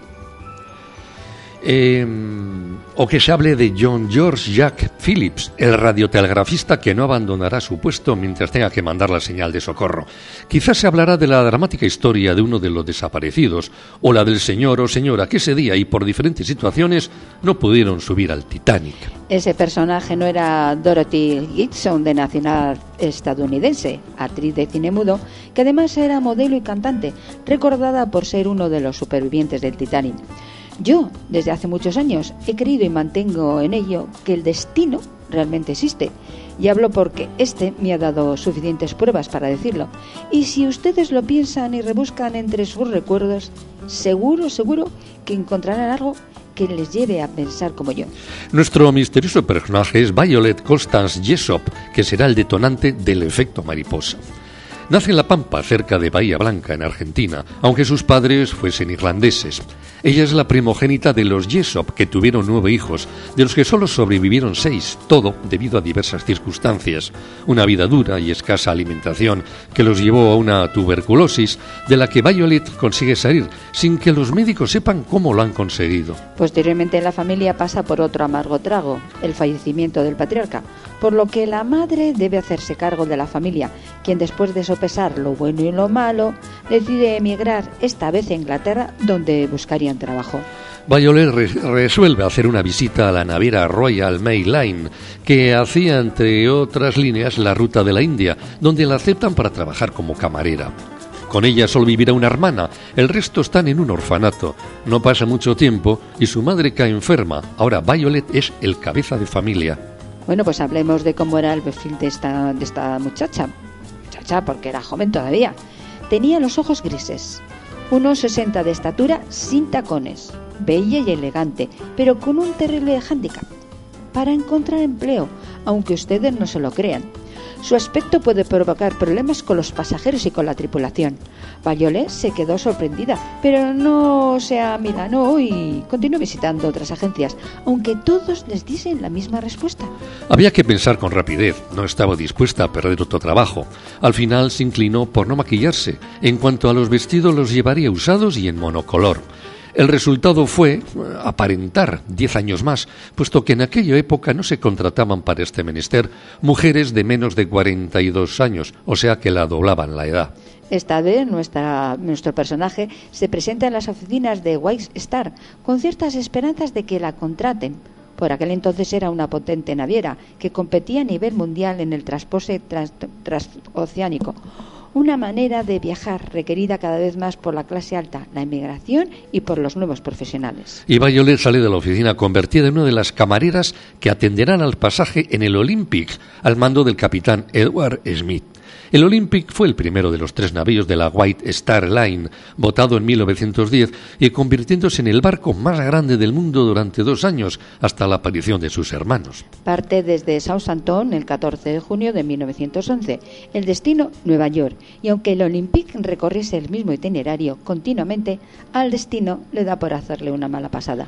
O que se hable de John George Jack Phillips, el radiotelegrafista que no abandonará su puesto mientras tenga que mandar la señal de socorro. Quizás se hablará de la dramática historia de uno de los desaparecidos, o la del señor o señora que ese día y por diferentes situaciones no pudieron subir al Titanic. Ese personaje no era Dorothy Gibson, de nacionalidad estadounidense, actriz de cine mudo, que además era modelo y cantante, recordada por ser uno de los supervivientes del Titanic. Yo, desde hace muchos años, he creído y mantengo en ello que el destino realmente existe. Y hablo porque este me ha dado suficientes pruebas para decirlo. Y si ustedes lo piensan y rebuscan entre sus recuerdos, seguro que encontrarán algo que les lleve a pensar como yo. Nuestro misterioso personaje es Violet Constance Jessop, que será el detonante del efecto mariposa. Nace en La Pampa, cerca de Bahía Blanca, en Argentina, aunque sus padres fuesen irlandeses. Ella es la primogénita de los Jessop, que tuvieron 9 hijos, de los que solo sobrevivieron 6, todo debido a diversas circunstancias. Una vida dura y escasa alimentación que los llevó a una tuberculosis de la que Violet consigue salir, sin que los médicos sepan cómo lo han conseguido. Posteriormente la familia pasa por otro amargo trago, el fallecimiento del patriarca, por lo que la madre debe hacerse cargo de la familia, quien después de sopesar lo bueno y lo malo, decide emigrar, esta vez a Inglaterra, donde buscarían trabajo. Violet resuelve hacer una visita a la naviera Royal Mail Line, que hacía, entre otras líneas, la ruta de la India, donde la aceptan para trabajar como camarera. Con ella solo vivirá una hermana, el resto están en un orfanato. No pasa mucho tiempo y su madre cae enferma. Ahora Violet es el cabeza de familia. Bueno, pues hablemos de cómo era el perfil de esta muchacha, porque era joven todavía. Tenía los ojos grises, unos 60 de estatura, sin tacones, bella y elegante, pero con un terrible hándicap: para encontrar empleo, aunque ustedes no se lo crean. Su aspecto puede provocar problemas con los pasajeros y con la tripulación. Violet se quedó sorprendida, pero no se amilanó y continuó visitando otras agencias, aunque todos les dicen la misma respuesta. Había que pensar con rapidez, no estaba dispuesta a perder otro trabajo. Al final se inclinó por no maquillarse. En cuanto a los vestidos, los llevaría usados y en monocolor. El resultado fue aparentar 10 años más, puesto que en aquella época no se contrataban para este menester mujeres de menos de 42 años, o sea que la doblaban la edad. Esta vez nuestro personaje se presenta en las oficinas de White Star con ciertas esperanzas de que la contraten. Por aquel entonces era una potente naviera que competía a nivel mundial en el transporte transoceánico. Una manera de viajar requerida cada vez más por la clase alta, la emigración y por los nuevos profesionales. Y Violet sale de la oficina convertida en una de las camareras que atenderán al pasaje en el Olympic, al mando del capitán Edward Smith. El Olympic fue el primero de los 3 navíos de la White Star Line, votado en 1910 y convirtiéndose en el barco más grande del mundo durante 2 años, hasta la aparición de sus hermanos. Parte desde Southampton el 14 de junio de 1911, el destino Nueva York, y aunque el Olympic recorriese el mismo itinerario continuamente, al destino le da por hacerle una mala pasada.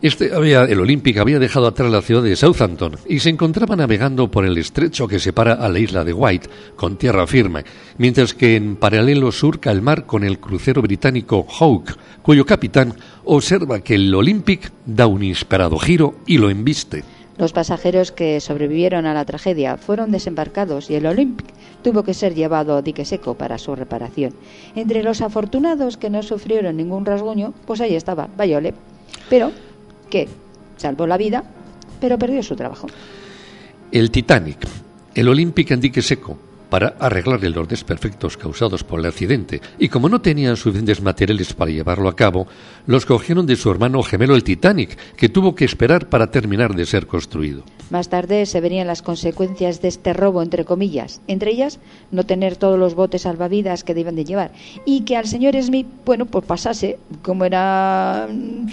El Olympic había dejado atrás la ciudad de Southampton y se encontraba navegando por el estrecho que separa a la isla de White con tierra firme, mientras que en paralelo surca el mar con el crucero británico Hawke, cuyo capitán observa que el Olympic da un inesperado giro y lo embiste. Los pasajeros que sobrevivieron a la tragedia fueron desembarcados y el Olympic tuvo que ser llevado a dique seco para su reparación. Entre los afortunados que no sufrieron ningún rasguño, pues ahí estaba Violet, pero que salvó la vida, pero perdió su trabajo. El Titanic, el Olympic en dique seco, para arreglarle los desperfectos causados por el accidente, y como no tenían suficientes materiales para llevarlo a cabo, los cogieron de su hermano gemelo el Titanic, que tuvo que esperar para terminar de ser construido. Más tarde se verían las consecuencias de este robo, entre comillas, entre ellas no tener todos los botes salvavidas que debían de llevar, y que al señor Smith, bueno, pues pasase, como era,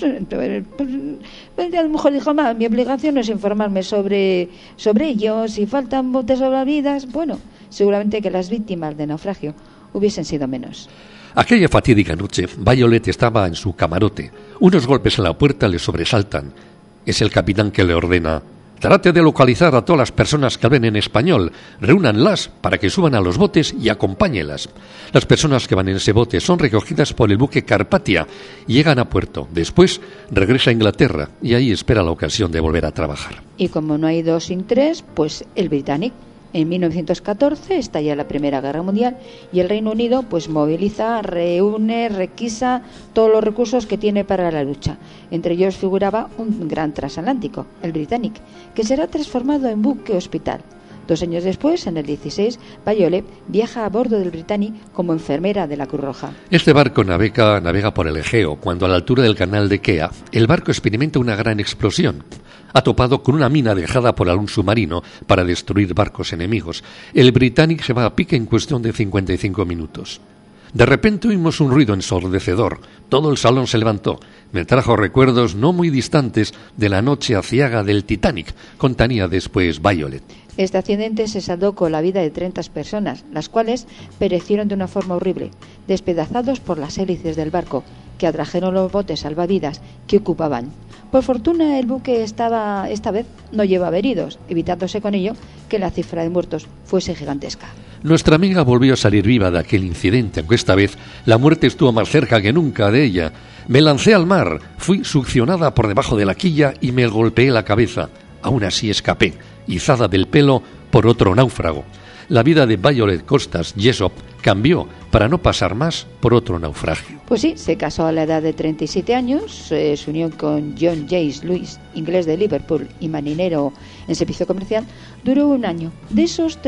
pues a lo mejor dijo, mi obligación es informarme sobre ellos, si faltan botes salvavidas, bueno, seguramente que las víctimas de naufragio hubiesen sido menos. Aquella fatídica noche, Violet estaba en su camarote. Unos golpes en la puerta le sobresaltan. Es el capitán que le ordena: trate de localizar a todas las personas que hablen en español, reúnanlas para que suban a los botes y acompáñelas. Las personas que van en ese bote son recogidas por el buque Carpathia y llegan a puerto. Después regresa a Inglaterra y ahí espera la ocasión de volver a trabajar. Y como no hay dos sin tres, pues el Britannic. En 1914 estalla la Primera Guerra Mundial y el Reino Unido pues moviliza, reúne, requisa todos los recursos que tiene para la lucha. Entre ellos figuraba un gran transatlántico, el Britannic, que será transformado en buque hospital. 2 años después, en el 16, Violet viaja a bordo del Britannic como enfermera de la Cruz Roja. Este barco navega por el Egeo, cuando a la altura del canal de Kea, el barco experimenta una gran explosión. Ha topado con una mina dejada por algún submarino para destruir barcos enemigos. El Britannic se va a pique en cuestión de 55 minutos. De repente oímos un ruido ensordecedor. Todo el salón se levantó. Me trajo recuerdos no muy distantes de la noche aciaga del Titanic, contaría después Violet. Este accidente se saldó con la vida de 30 personas, las cuales perecieron de una forma horrible, despedazados por las hélices del barco, que atrajeron los botes salvavidas que ocupaban. Por fortuna, el buque esta vez no llevaba heridos, evitándose con ello que la cifra de muertos fuese gigantesca. Nuestra amiga volvió a salir viva de aquel incidente, aunque esta vez la muerte estuvo más cerca que nunca de ella. Me lancé al mar, fui succionada por debajo de la quilla y me golpeé la cabeza. Aún así escapé, izada del pelo por otro náufrago. La vida de Violet Costas Jessop cambió para no pasar más por otro naufragio. Pues sí, se casó a la edad de 37 años, se unió con John James Lewis, inglés de Liverpool y marinero en servicio comercial. Duró 1 año. De esos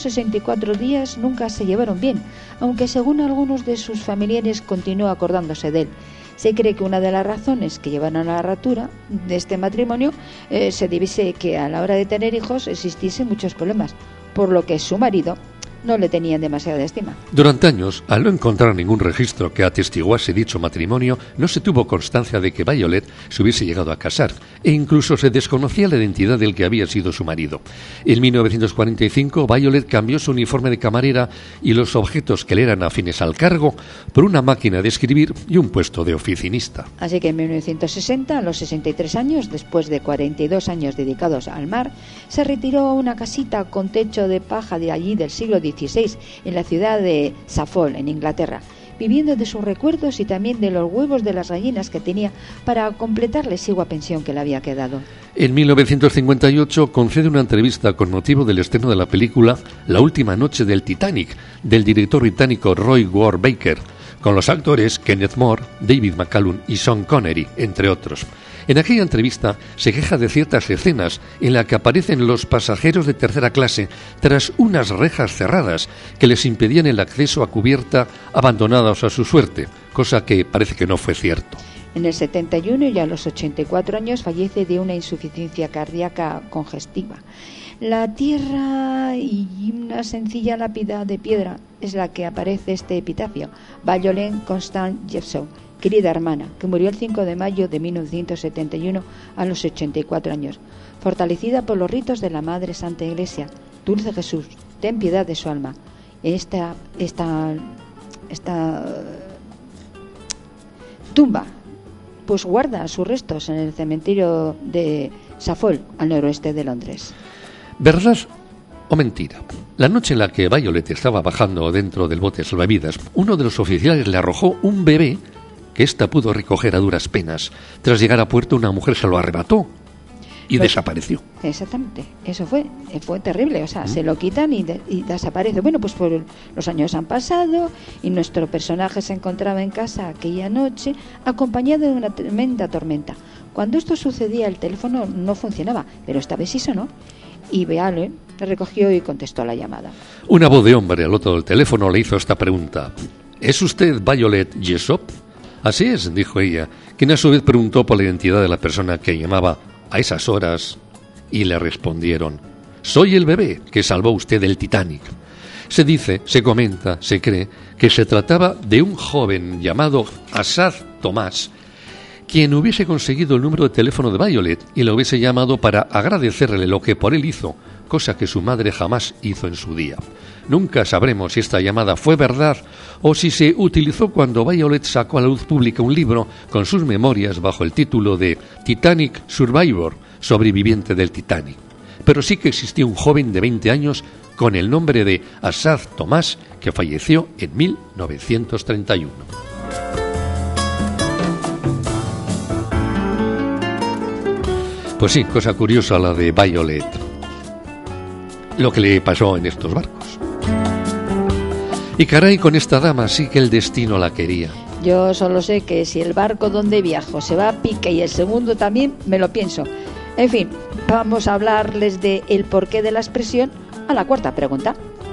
364 días nunca se llevaron bien, aunque según algunos de sus familiares continuó acordándose de él. Se cree que una de las razones que llevaron a la ruptura de este matrimonio se divise que a la hora de tener hijos existiesen muchos problemas, por lo que su marido no le tenían demasiada estima. Durante años, al no encontrar ningún registro que atestiguase dicho matrimonio, no se tuvo constancia de que Violet se hubiese llegado a casar, e incluso se desconocía la identidad del que había sido su marido. En 1945, Violet cambió su uniforme de camarera y los objetos que le eran afines al cargo por una máquina de escribir y un puesto de oficinista. Así que en 1960, a los 63 años, después de 42 años dedicados al mar, se retiró a una casita con techo de paja de allí del siglo XVI, en la ciudad de Suffolk, en Inglaterra, viviendo de sus recuerdos y también de los huevos de las gallinas que tenía para completar la exigua pensión que le había quedado. En 1958 concede una entrevista con motivo del estreno de la película La última noche del Titanic, del director británico Roy Ward Baker, con los actores Kenneth More, David McCallum y Sean Connery, entre otros. En aquella entrevista se queja de ciertas escenas en las que aparecen los pasajeros de tercera clase tras unas rejas cerradas que les impedían el acceso a cubierta, abandonados a su suerte, cosa que parece que no fue cierto. En el 71 y a los 84 años fallece de una insuficiencia cardíaca congestiva. La tierra y una sencilla lápida de piedra es la que aparece este epitafio: Violet Constance Jessop, querida hermana, que murió el 5 de mayo de 1971 a los 84 años, fortalecida por los ritos de la Madre Santa Iglesia. Dulce Jesús, ten piedad de su alma. Esta tumba pues guarda sus restos en el cementerio de Suffolk, al noroeste de Londres. ¿Verdad o mentira? La noche en la que Violet estaba bajando dentro del bote salvavidas, uno de los oficiales le arrojó un bebé que ésta pudo recoger a duras penas. Tras llegar a puerto, una mujer se lo arrebató y desapareció. Exactamente, eso fue terrible, o sea, se lo quitan y desaparece. Bueno, pues los años han pasado y nuestro personaje se encontraba en casa aquella noche acompañado de una tremenda tormenta. Cuando esto sucedía, el teléfono no funcionaba, pero esta vez sí sonó. Y Violet le recogió y contestó la llamada. Una voz de hombre al otro del teléfono le hizo esta pregunta. ¿Es usted Violet Jessop? Así es, dijo ella, quien a su vez preguntó por la identidad de la persona que llamaba a esas horas y le respondieron: soy el bebé que salvó usted del Titanic. Se dice, se comenta, se cree que se trataba de un joven llamado Asad Tomás, quien hubiese conseguido el número de teléfono de Violet y le hubiese llamado para agradecerle lo que por él hizo, cosa que su madre jamás hizo en su día. Nunca sabremos si esta llamada fue verdad o si se utilizó cuando Violet sacó a la luz pública un libro con sus memorias bajo el título de Titanic Survivor, sobreviviente del Titanic. Pero sí que existía un joven de 20 años con el nombre de Asad Tomás que falleció en 1931. Pues sí, cosa curiosa la de Violet, lo que le pasó en estos barcos. Y caray, con esta dama sí que el destino la quería. Yo solo sé que si el barco donde viajo se va a pique y el segundo también, me lo pienso. En fin, vamos a hablarles de el porqué de la expresión a la cuarta pregunta.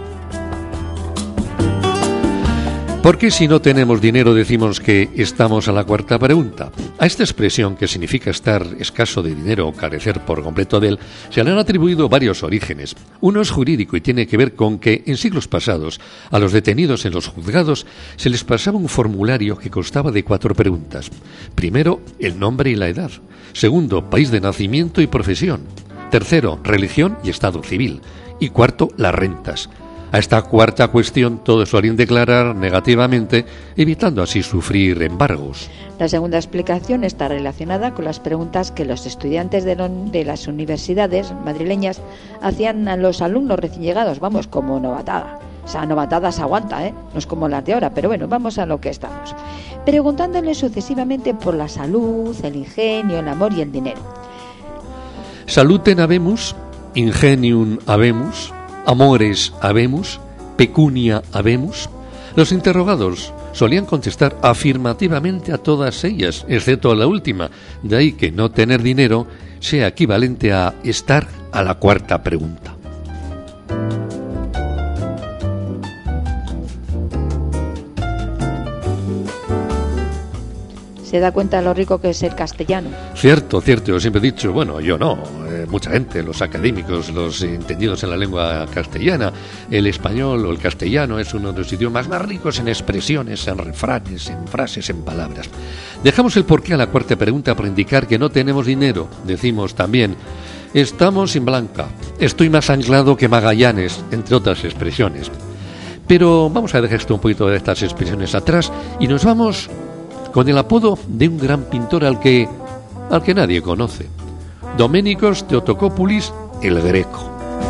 ¿Por qué si no tenemos dinero decimos que estamos a la cuarta pregunta? A esta expresión, que significa estar escaso de dinero o carecer por completo de él, se le han atribuido varios orígenes. Uno es jurídico y tiene que ver con que en siglos pasados a los detenidos en los juzgados se les pasaba un formulario que constaba de 4 preguntas. Primero, el nombre y la edad. Segundo, país de nacimiento y profesión. Tercero, religión y estado civil. Y cuarto, las rentas. A esta cuarta cuestión todos solían declarar negativamente, evitando así sufrir embargos. La segunda explicación está relacionada con las preguntas que los estudiantes de las universidades madrileñas hacían a los alumnos recién llegados, vamos, como novatada. O sea, novatadas aguanta, no es como las de ahora, pero bueno, vamos a lo que estamos. Preguntándoles sucesivamente por la salud, el ingenio, el amor y el dinero. Saluten habemus, ingenium habemus, amores habemus, pecunia habemus. Los interrogados solían contestar afirmativamente a todas ellas, excepto a la última, de ahí que no tener dinero sea equivalente a estar a la cuarta pregunta. ¿Se da cuenta de lo rico que es el castellano? Cierto, yo siempre he dicho, bueno, yo no, mucha gente, los académicos, los entendidos en la lengua castellana, el español o el castellano es uno de los idiomas más ricos en expresiones, en refranes, en frases, en palabras. Dejamos el porqué a la cuarta pregunta por indicar que no tenemos dinero. Decimos también, estamos sin blanca, estoy más anclado que Magallanes, entre otras expresiones. Pero vamos a dejar esto un poquito de estas expresiones atrás y nos vamos con el apodo de un gran pintor al que nadie conoce, Doménicos Theotokopoulos el Greco.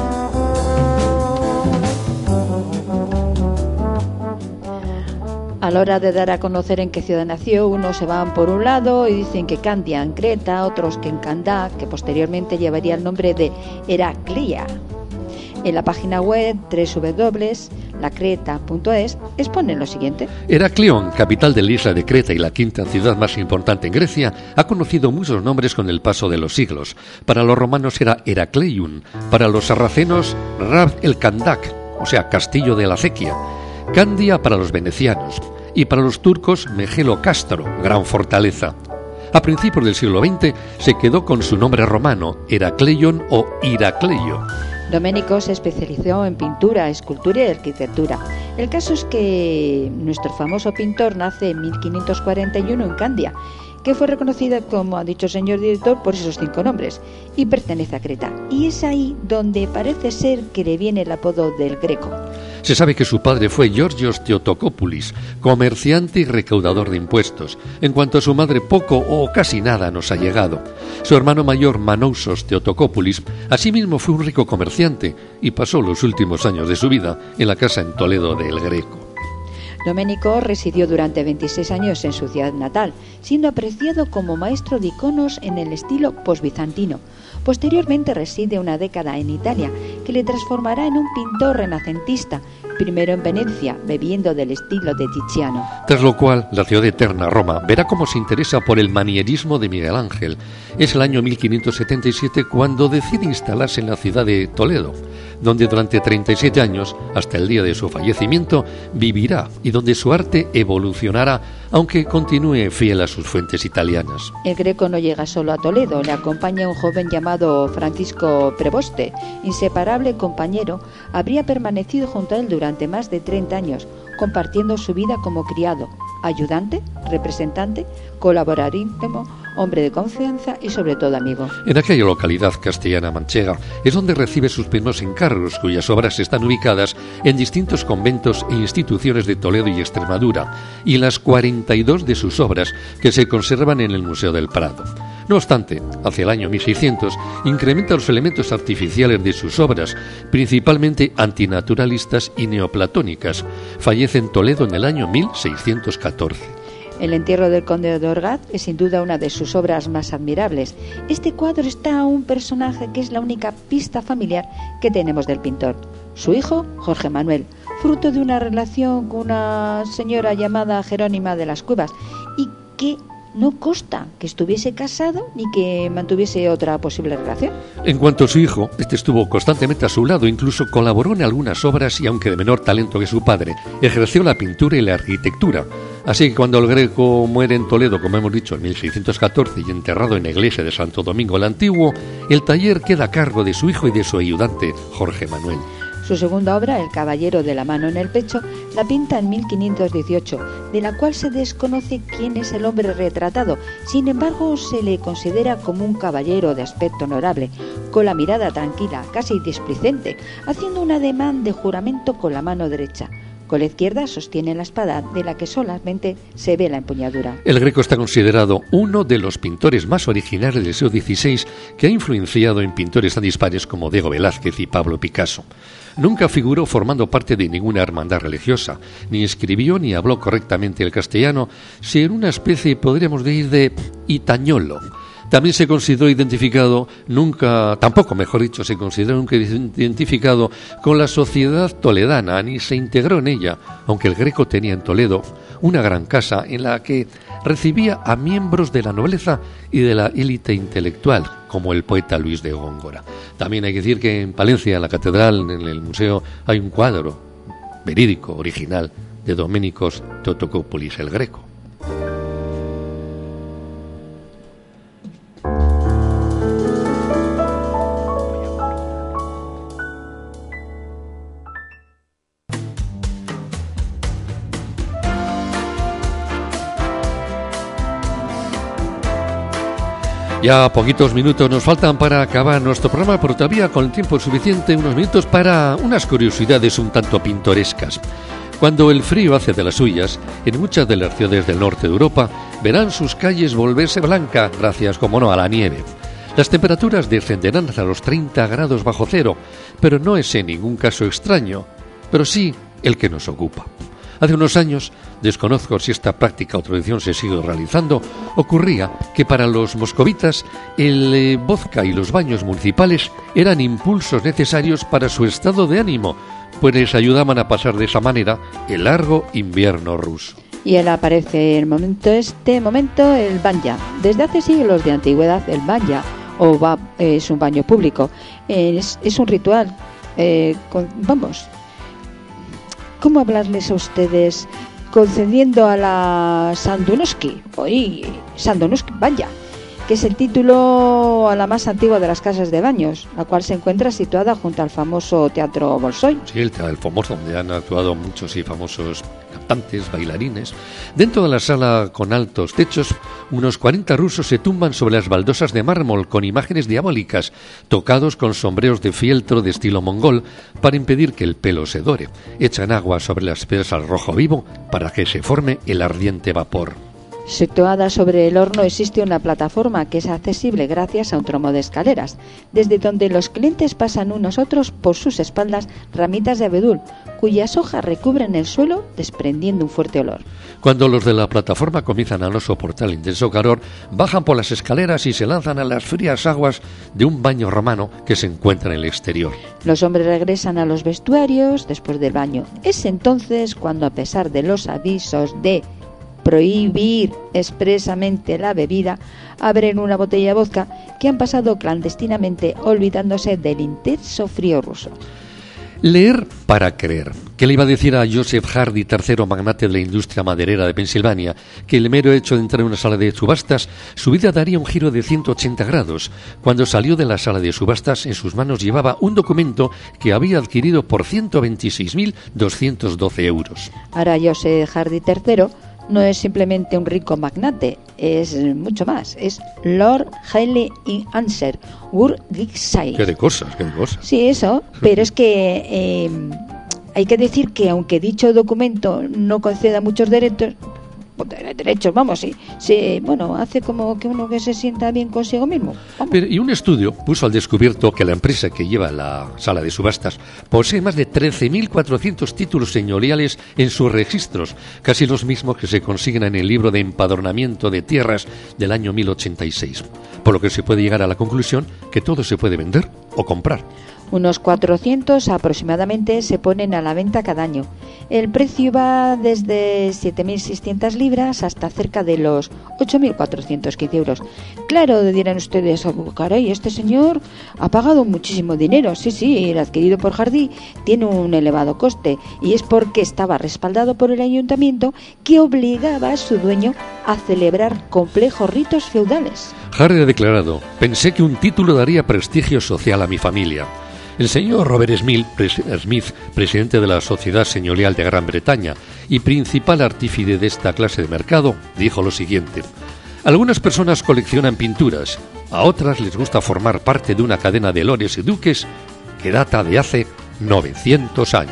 A la hora de dar a conocer en qué ciudad nació, unos se van por un lado y dicen que Candia en Creta, otros que en Candá, que posteriormente llevaría el nombre de Heraclea. En la página web www.lacreta.es exponen lo siguiente. Heraclión, capital de la isla de Creta y la quinta ciudad más importante en Grecia, ha conocido muchos nombres con el paso de los siglos. Para los romanos era Heracleium, para los sarracenos Rab el Kandak, o sea, castillo de la acequia, Candia para los venecianos y para los turcos Megelo Castro, gran fortaleza. A principios del siglo XX se quedó con su nombre romano, Heracleion o Iracleio. Doménico se especializó en pintura, escultura y arquitectura. El caso es que nuestro famoso pintor nace en 1541 en Candia, que fue reconocida, como ha dicho el señor director, por esos 5 nombres, y pertenece a Creta. Y es ahí donde parece ser que le viene el apodo del Greco. Se sabe que su padre fue Georgios Theotokopoulos, comerciante y recaudador de impuestos. En cuanto a su madre, poco o casi nada nos ha llegado. Su hermano mayor, Manousos Theotokopoulos, asimismo fue un rico comerciante y pasó los últimos años de su vida en la casa en Toledo del Greco. Doménico residió durante 26 años en su ciudad natal, siendo apreciado como maestro de iconos en el estilo posbizantino. Posteriormente reside una década en Italia, que le transformará en un pintor renacentista, primero en Venecia, bebiendo del estilo de Tiziano. Tras lo cual, la ciudad eterna, Roma, verá cómo se interesa por el manierismo de Miguel Ángel. Es el año 1577 cuando decide instalarse en la ciudad de Toledo, donde durante 37 años, hasta el día de su fallecimiento, vivirá y donde su arte evolucionará, aunque continúe fiel a sus fuentes italianas. El Greco no llega solo a Toledo, le acompaña un joven llamado Francisco Preboste, inseparable compañero. Habría permanecido junto a él durante más de 30 años, compartiendo su vida como criado, ayudante, representante, colaboradísimo, hombre de confianza y sobre todo amigo. En aquella localidad castellana manchega es donde recibe sus primeros encargos, cuyas obras están ubicadas en distintos conventos e instituciones de Toledo y Extremadura, y las 42 de sus obras que se conservan en el Museo del Prado. No obstante, hacia el año 1600 incrementa los elementos artificiales de sus obras, principalmente antinaturalistas y neoplatónicas. Fallece en Toledo en el año 1614. El entierro del conde de Orgaz es sin duda una de sus obras más admirables. Este cuadro está a un personaje que es la única pista familiar que tenemos del pintor. Su hijo, Jorge Manuel, fruto de una relación con una señora llamada Jerónima de las Cuevas, y que no consta que estuviese casado ni que mantuviese otra posible relación. En cuanto a su hijo, este estuvo constantemente a su lado, incluso colaboró en algunas obras y, aunque de menor talento que su padre, ejerció la pintura y la arquitectura. Así que cuando el Greco muere en Toledo, como hemos dicho, en 1614 y enterrado en la iglesia de Santo Domingo el Antiguo, el taller queda a cargo de su hijo y de su ayudante, Jorge Manuel. Su segunda obra, El caballero de la mano en el pecho, la pinta en 1518, de la cual se desconoce quién es el hombre retratado. Sin embargo, se le considera como un caballero de aspecto honorable, con la mirada tranquila, casi displicente, haciendo un ademán de juramento con la mano derecha. Con la izquierda sostiene la espada, de la que solamente se ve la empuñadura. El Greco está considerado uno de los pintores más originales del siglo XVI, que ha influenciado en pintores tan dispares como Diego Velázquez y Pablo Picasso. Nunca figuró formando parte de ninguna hermandad religiosa, ni escribió ni habló correctamente el castellano, sino una especie, podríamos decir, de itañolo. También se consideró identificado, se consideró nunca identificado con la sociedad toledana, ni se integró en ella, aunque el Greco tenía en Toledo una gran casa en la que recibía a miembros de la nobleza y de la élite intelectual, como el poeta Luis de Góngora. También hay que decir que en Palencia, en la catedral, en el museo, hay un cuadro verídico, original, de Doménicos Totocópolis el Greco. Ya poquitos minutos nos faltan para acabar nuestro programa, pero todavía con el tiempo suficiente, unos minutos para unas curiosidades un tanto pintorescas. Cuando el frío hace de las suyas, en muchas de las ciudades del norte de Europa verán sus calles volverse blancas gracias, como no, a la nieve. Las temperaturas descenderán hasta los 30 grados bajo cero, pero no es en ningún caso extraño, pero sí el que nos ocupa. Hace unos años, desconozco si esta práctica o tradición se sigue realizando, ocurría que para los moscovitas el vodka y los baños municipales eran impulsos necesarios para su estado de ánimo, pues les ayudaban a pasar de esa manera el largo invierno ruso. Y él aparece en este momento el banya. Desde hace siglos de antigüedad el banya es un baño público, es un ritual, ¿cómo hablarles a ustedes? Concediendo a la Sandonovsky, Banya, que es el título a la más antigua de las casas de baños, la cual se encuentra situada junto al famoso Teatro Bolshoi. Sí, el famoso, donde han actuado muchos y famosos cantantes, bailarines. Dentro de la sala con altos techos, unos 40 rusos se tumban sobre las baldosas de mármol con imágenes diabólicas, tocados con sombreros de fieltro de estilo mongol para impedir que el pelo se dore. Echan agua sobre las piedras al rojo vivo para que se forme el ardiente vapor. Situada sobre el horno existe una plataforma que es accesible gracias a un tromo de escaleras, desde donde los clientes pasan unos otros por sus espaldas ramitas de abedul, cuyas hojas recubren el suelo desprendiendo un fuerte olor. Cuando los de la plataforma comienzan a no soportar el intenso calor, bajan por las escaleras y se lanzan a las frías aguas de un baño romano que se encuentra en el exterior. Los hombres regresan a los vestuarios después del baño. Es entonces cuando, a pesar de los avisos de prohibir expresamente la bebida, abren una botella de vodka que han pasado clandestinamente olvidándose del intenso frío ruso. Leer para creer. ¿Qué le iba a decir a Joseph Hardy, tercero magnate de la industria maderera de Pensilvania, que el mero hecho de entrar en una sala de subastas, su vida daría un giro de 180 grados? Cuando salió de la sala de subastas, en sus manos llevaba un documento que había adquirido por 126.212 euros. Ahora Joseph Hardy III no es simplemente un rico magnate, es mucho más. Es Lord Haile Anser Gurgisai. Qué de cosas. Sí, eso, pero es que hay que decir que aunque dicho documento no conceda muchos derechos, bueno, hace como que uno que se sienta bien consigo mismo. Pero, y un estudio puso al descubierto que la empresa que lleva la sala de subastas posee más de 13.400 títulos señoriales en sus registros, casi los mismos que se consiguen en el libro de empadronamiento de tierras del año 1086, por lo que se puede llegar a la conclusión que todo se puede vender o comprar. Unos 400 aproximadamente se ponen a la venta cada año. El precio va desde 7.600 libras hasta cerca de los 8.415 euros. Claro, dirán ustedes, oh, caray, este señor ha pagado muchísimo dinero. Sí, el adquirido por Hardy tiene un elevado coste y es porque estaba respaldado por el ayuntamiento que obligaba a su dueño a celebrar complejos ritos feudales. Hardy ha declarado: pensé que un título daría prestigio social a mi familia. El señor Robert Smith, presidente de la Sociedad Señorial de Gran Bretaña y principal artífice de esta clase de mercado, dijo lo siguiente: algunas personas coleccionan pinturas, a otras les gusta formar parte de una cadena de lores y duques que data de hace 900 años.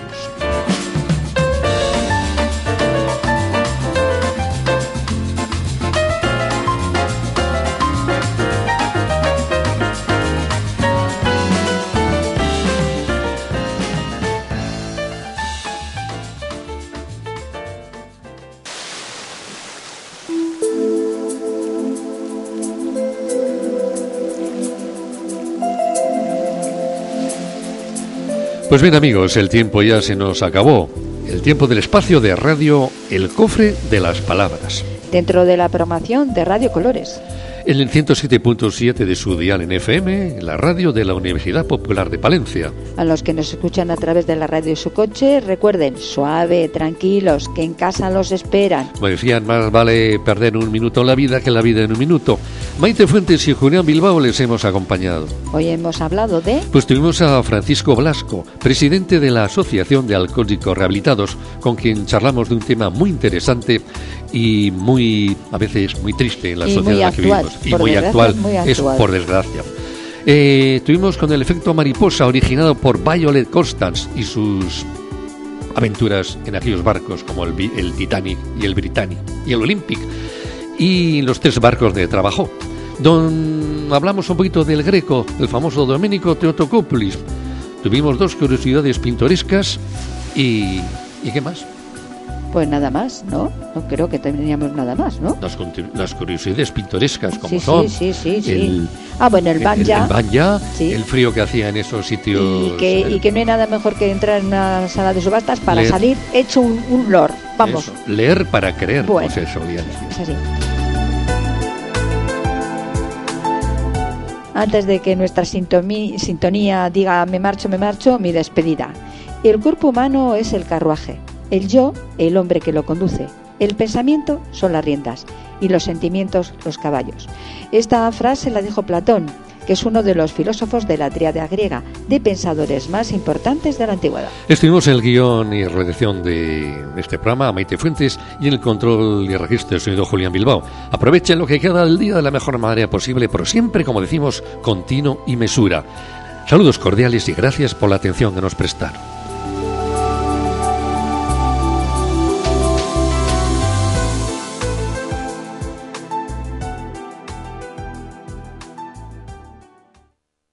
Pues bien, amigos, el tiempo ya se nos acabó. El tiempo del espacio de radio El Cofre de las Palabras. Dentro de la programación de Radio Colores. En el 107.7 de su dial en FM, la radio de la Universidad Popular de Palencia. A los que nos escuchan a través de la radio de su coche, recuerden, suave, tranquilos, que en casa los esperan. Como decían, más vale perder un minuto en la vida que la vida en un minuto. Maite Fuentes y Julián Bilbao les hemos acompañado. Hoy hemos hablado de... Pues tuvimos a Francisco Blasco, presidente de la Asociación de Alcohólicos Rehabilitados, con quien charlamos de un tema muy interesante y a veces muy triste en la sociedad en la que vivimos. Y muy actual, eso por desgracia. Tuvimos con el efecto mariposa originado por Violet Constance y sus aventuras en aquellos barcos como el Titanic y el Britannic y el Olympic y los 3 barcos de trabajo. Hablamos un poquito del Greco, el famoso Domenico Theotokopoulos. Tuvimos 2 curiosidades pintorescas y ¿qué más? Pues nada más, ¿no? No creo que teníamos nada más, ¿no? Las curiosidades pintorescas como son. Sí. Bueno, el Banja. El Banja, sí. El frío que hacía en esos sitios. Y que no hay nada mejor que entrar en una sala de subastas para leer, salir hecho un lord. Vamos. Eso, leer para creer. Bueno, pues eso, bien. Es así. Antes de que nuestra sintonía diga me marcho, mi despedida. El cuerpo humano es el carruaje. El yo, el hombre que lo conduce. El pensamiento son las riendas y los sentimientos los caballos. Esta frase la dijo Platón, que es uno de los filósofos de la tríada griega, de pensadores más importantes de la antigüedad. Estuvimos en el guión y redacción de este programa, Maite Fuentes, y en el control y registro del sonido Julián Bilbao. Aprovechen lo que queda del día de la mejor manera posible, pero siempre, como decimos, con tino y mesura. Saludos cordiales y gracias por la atención que nos prestaron.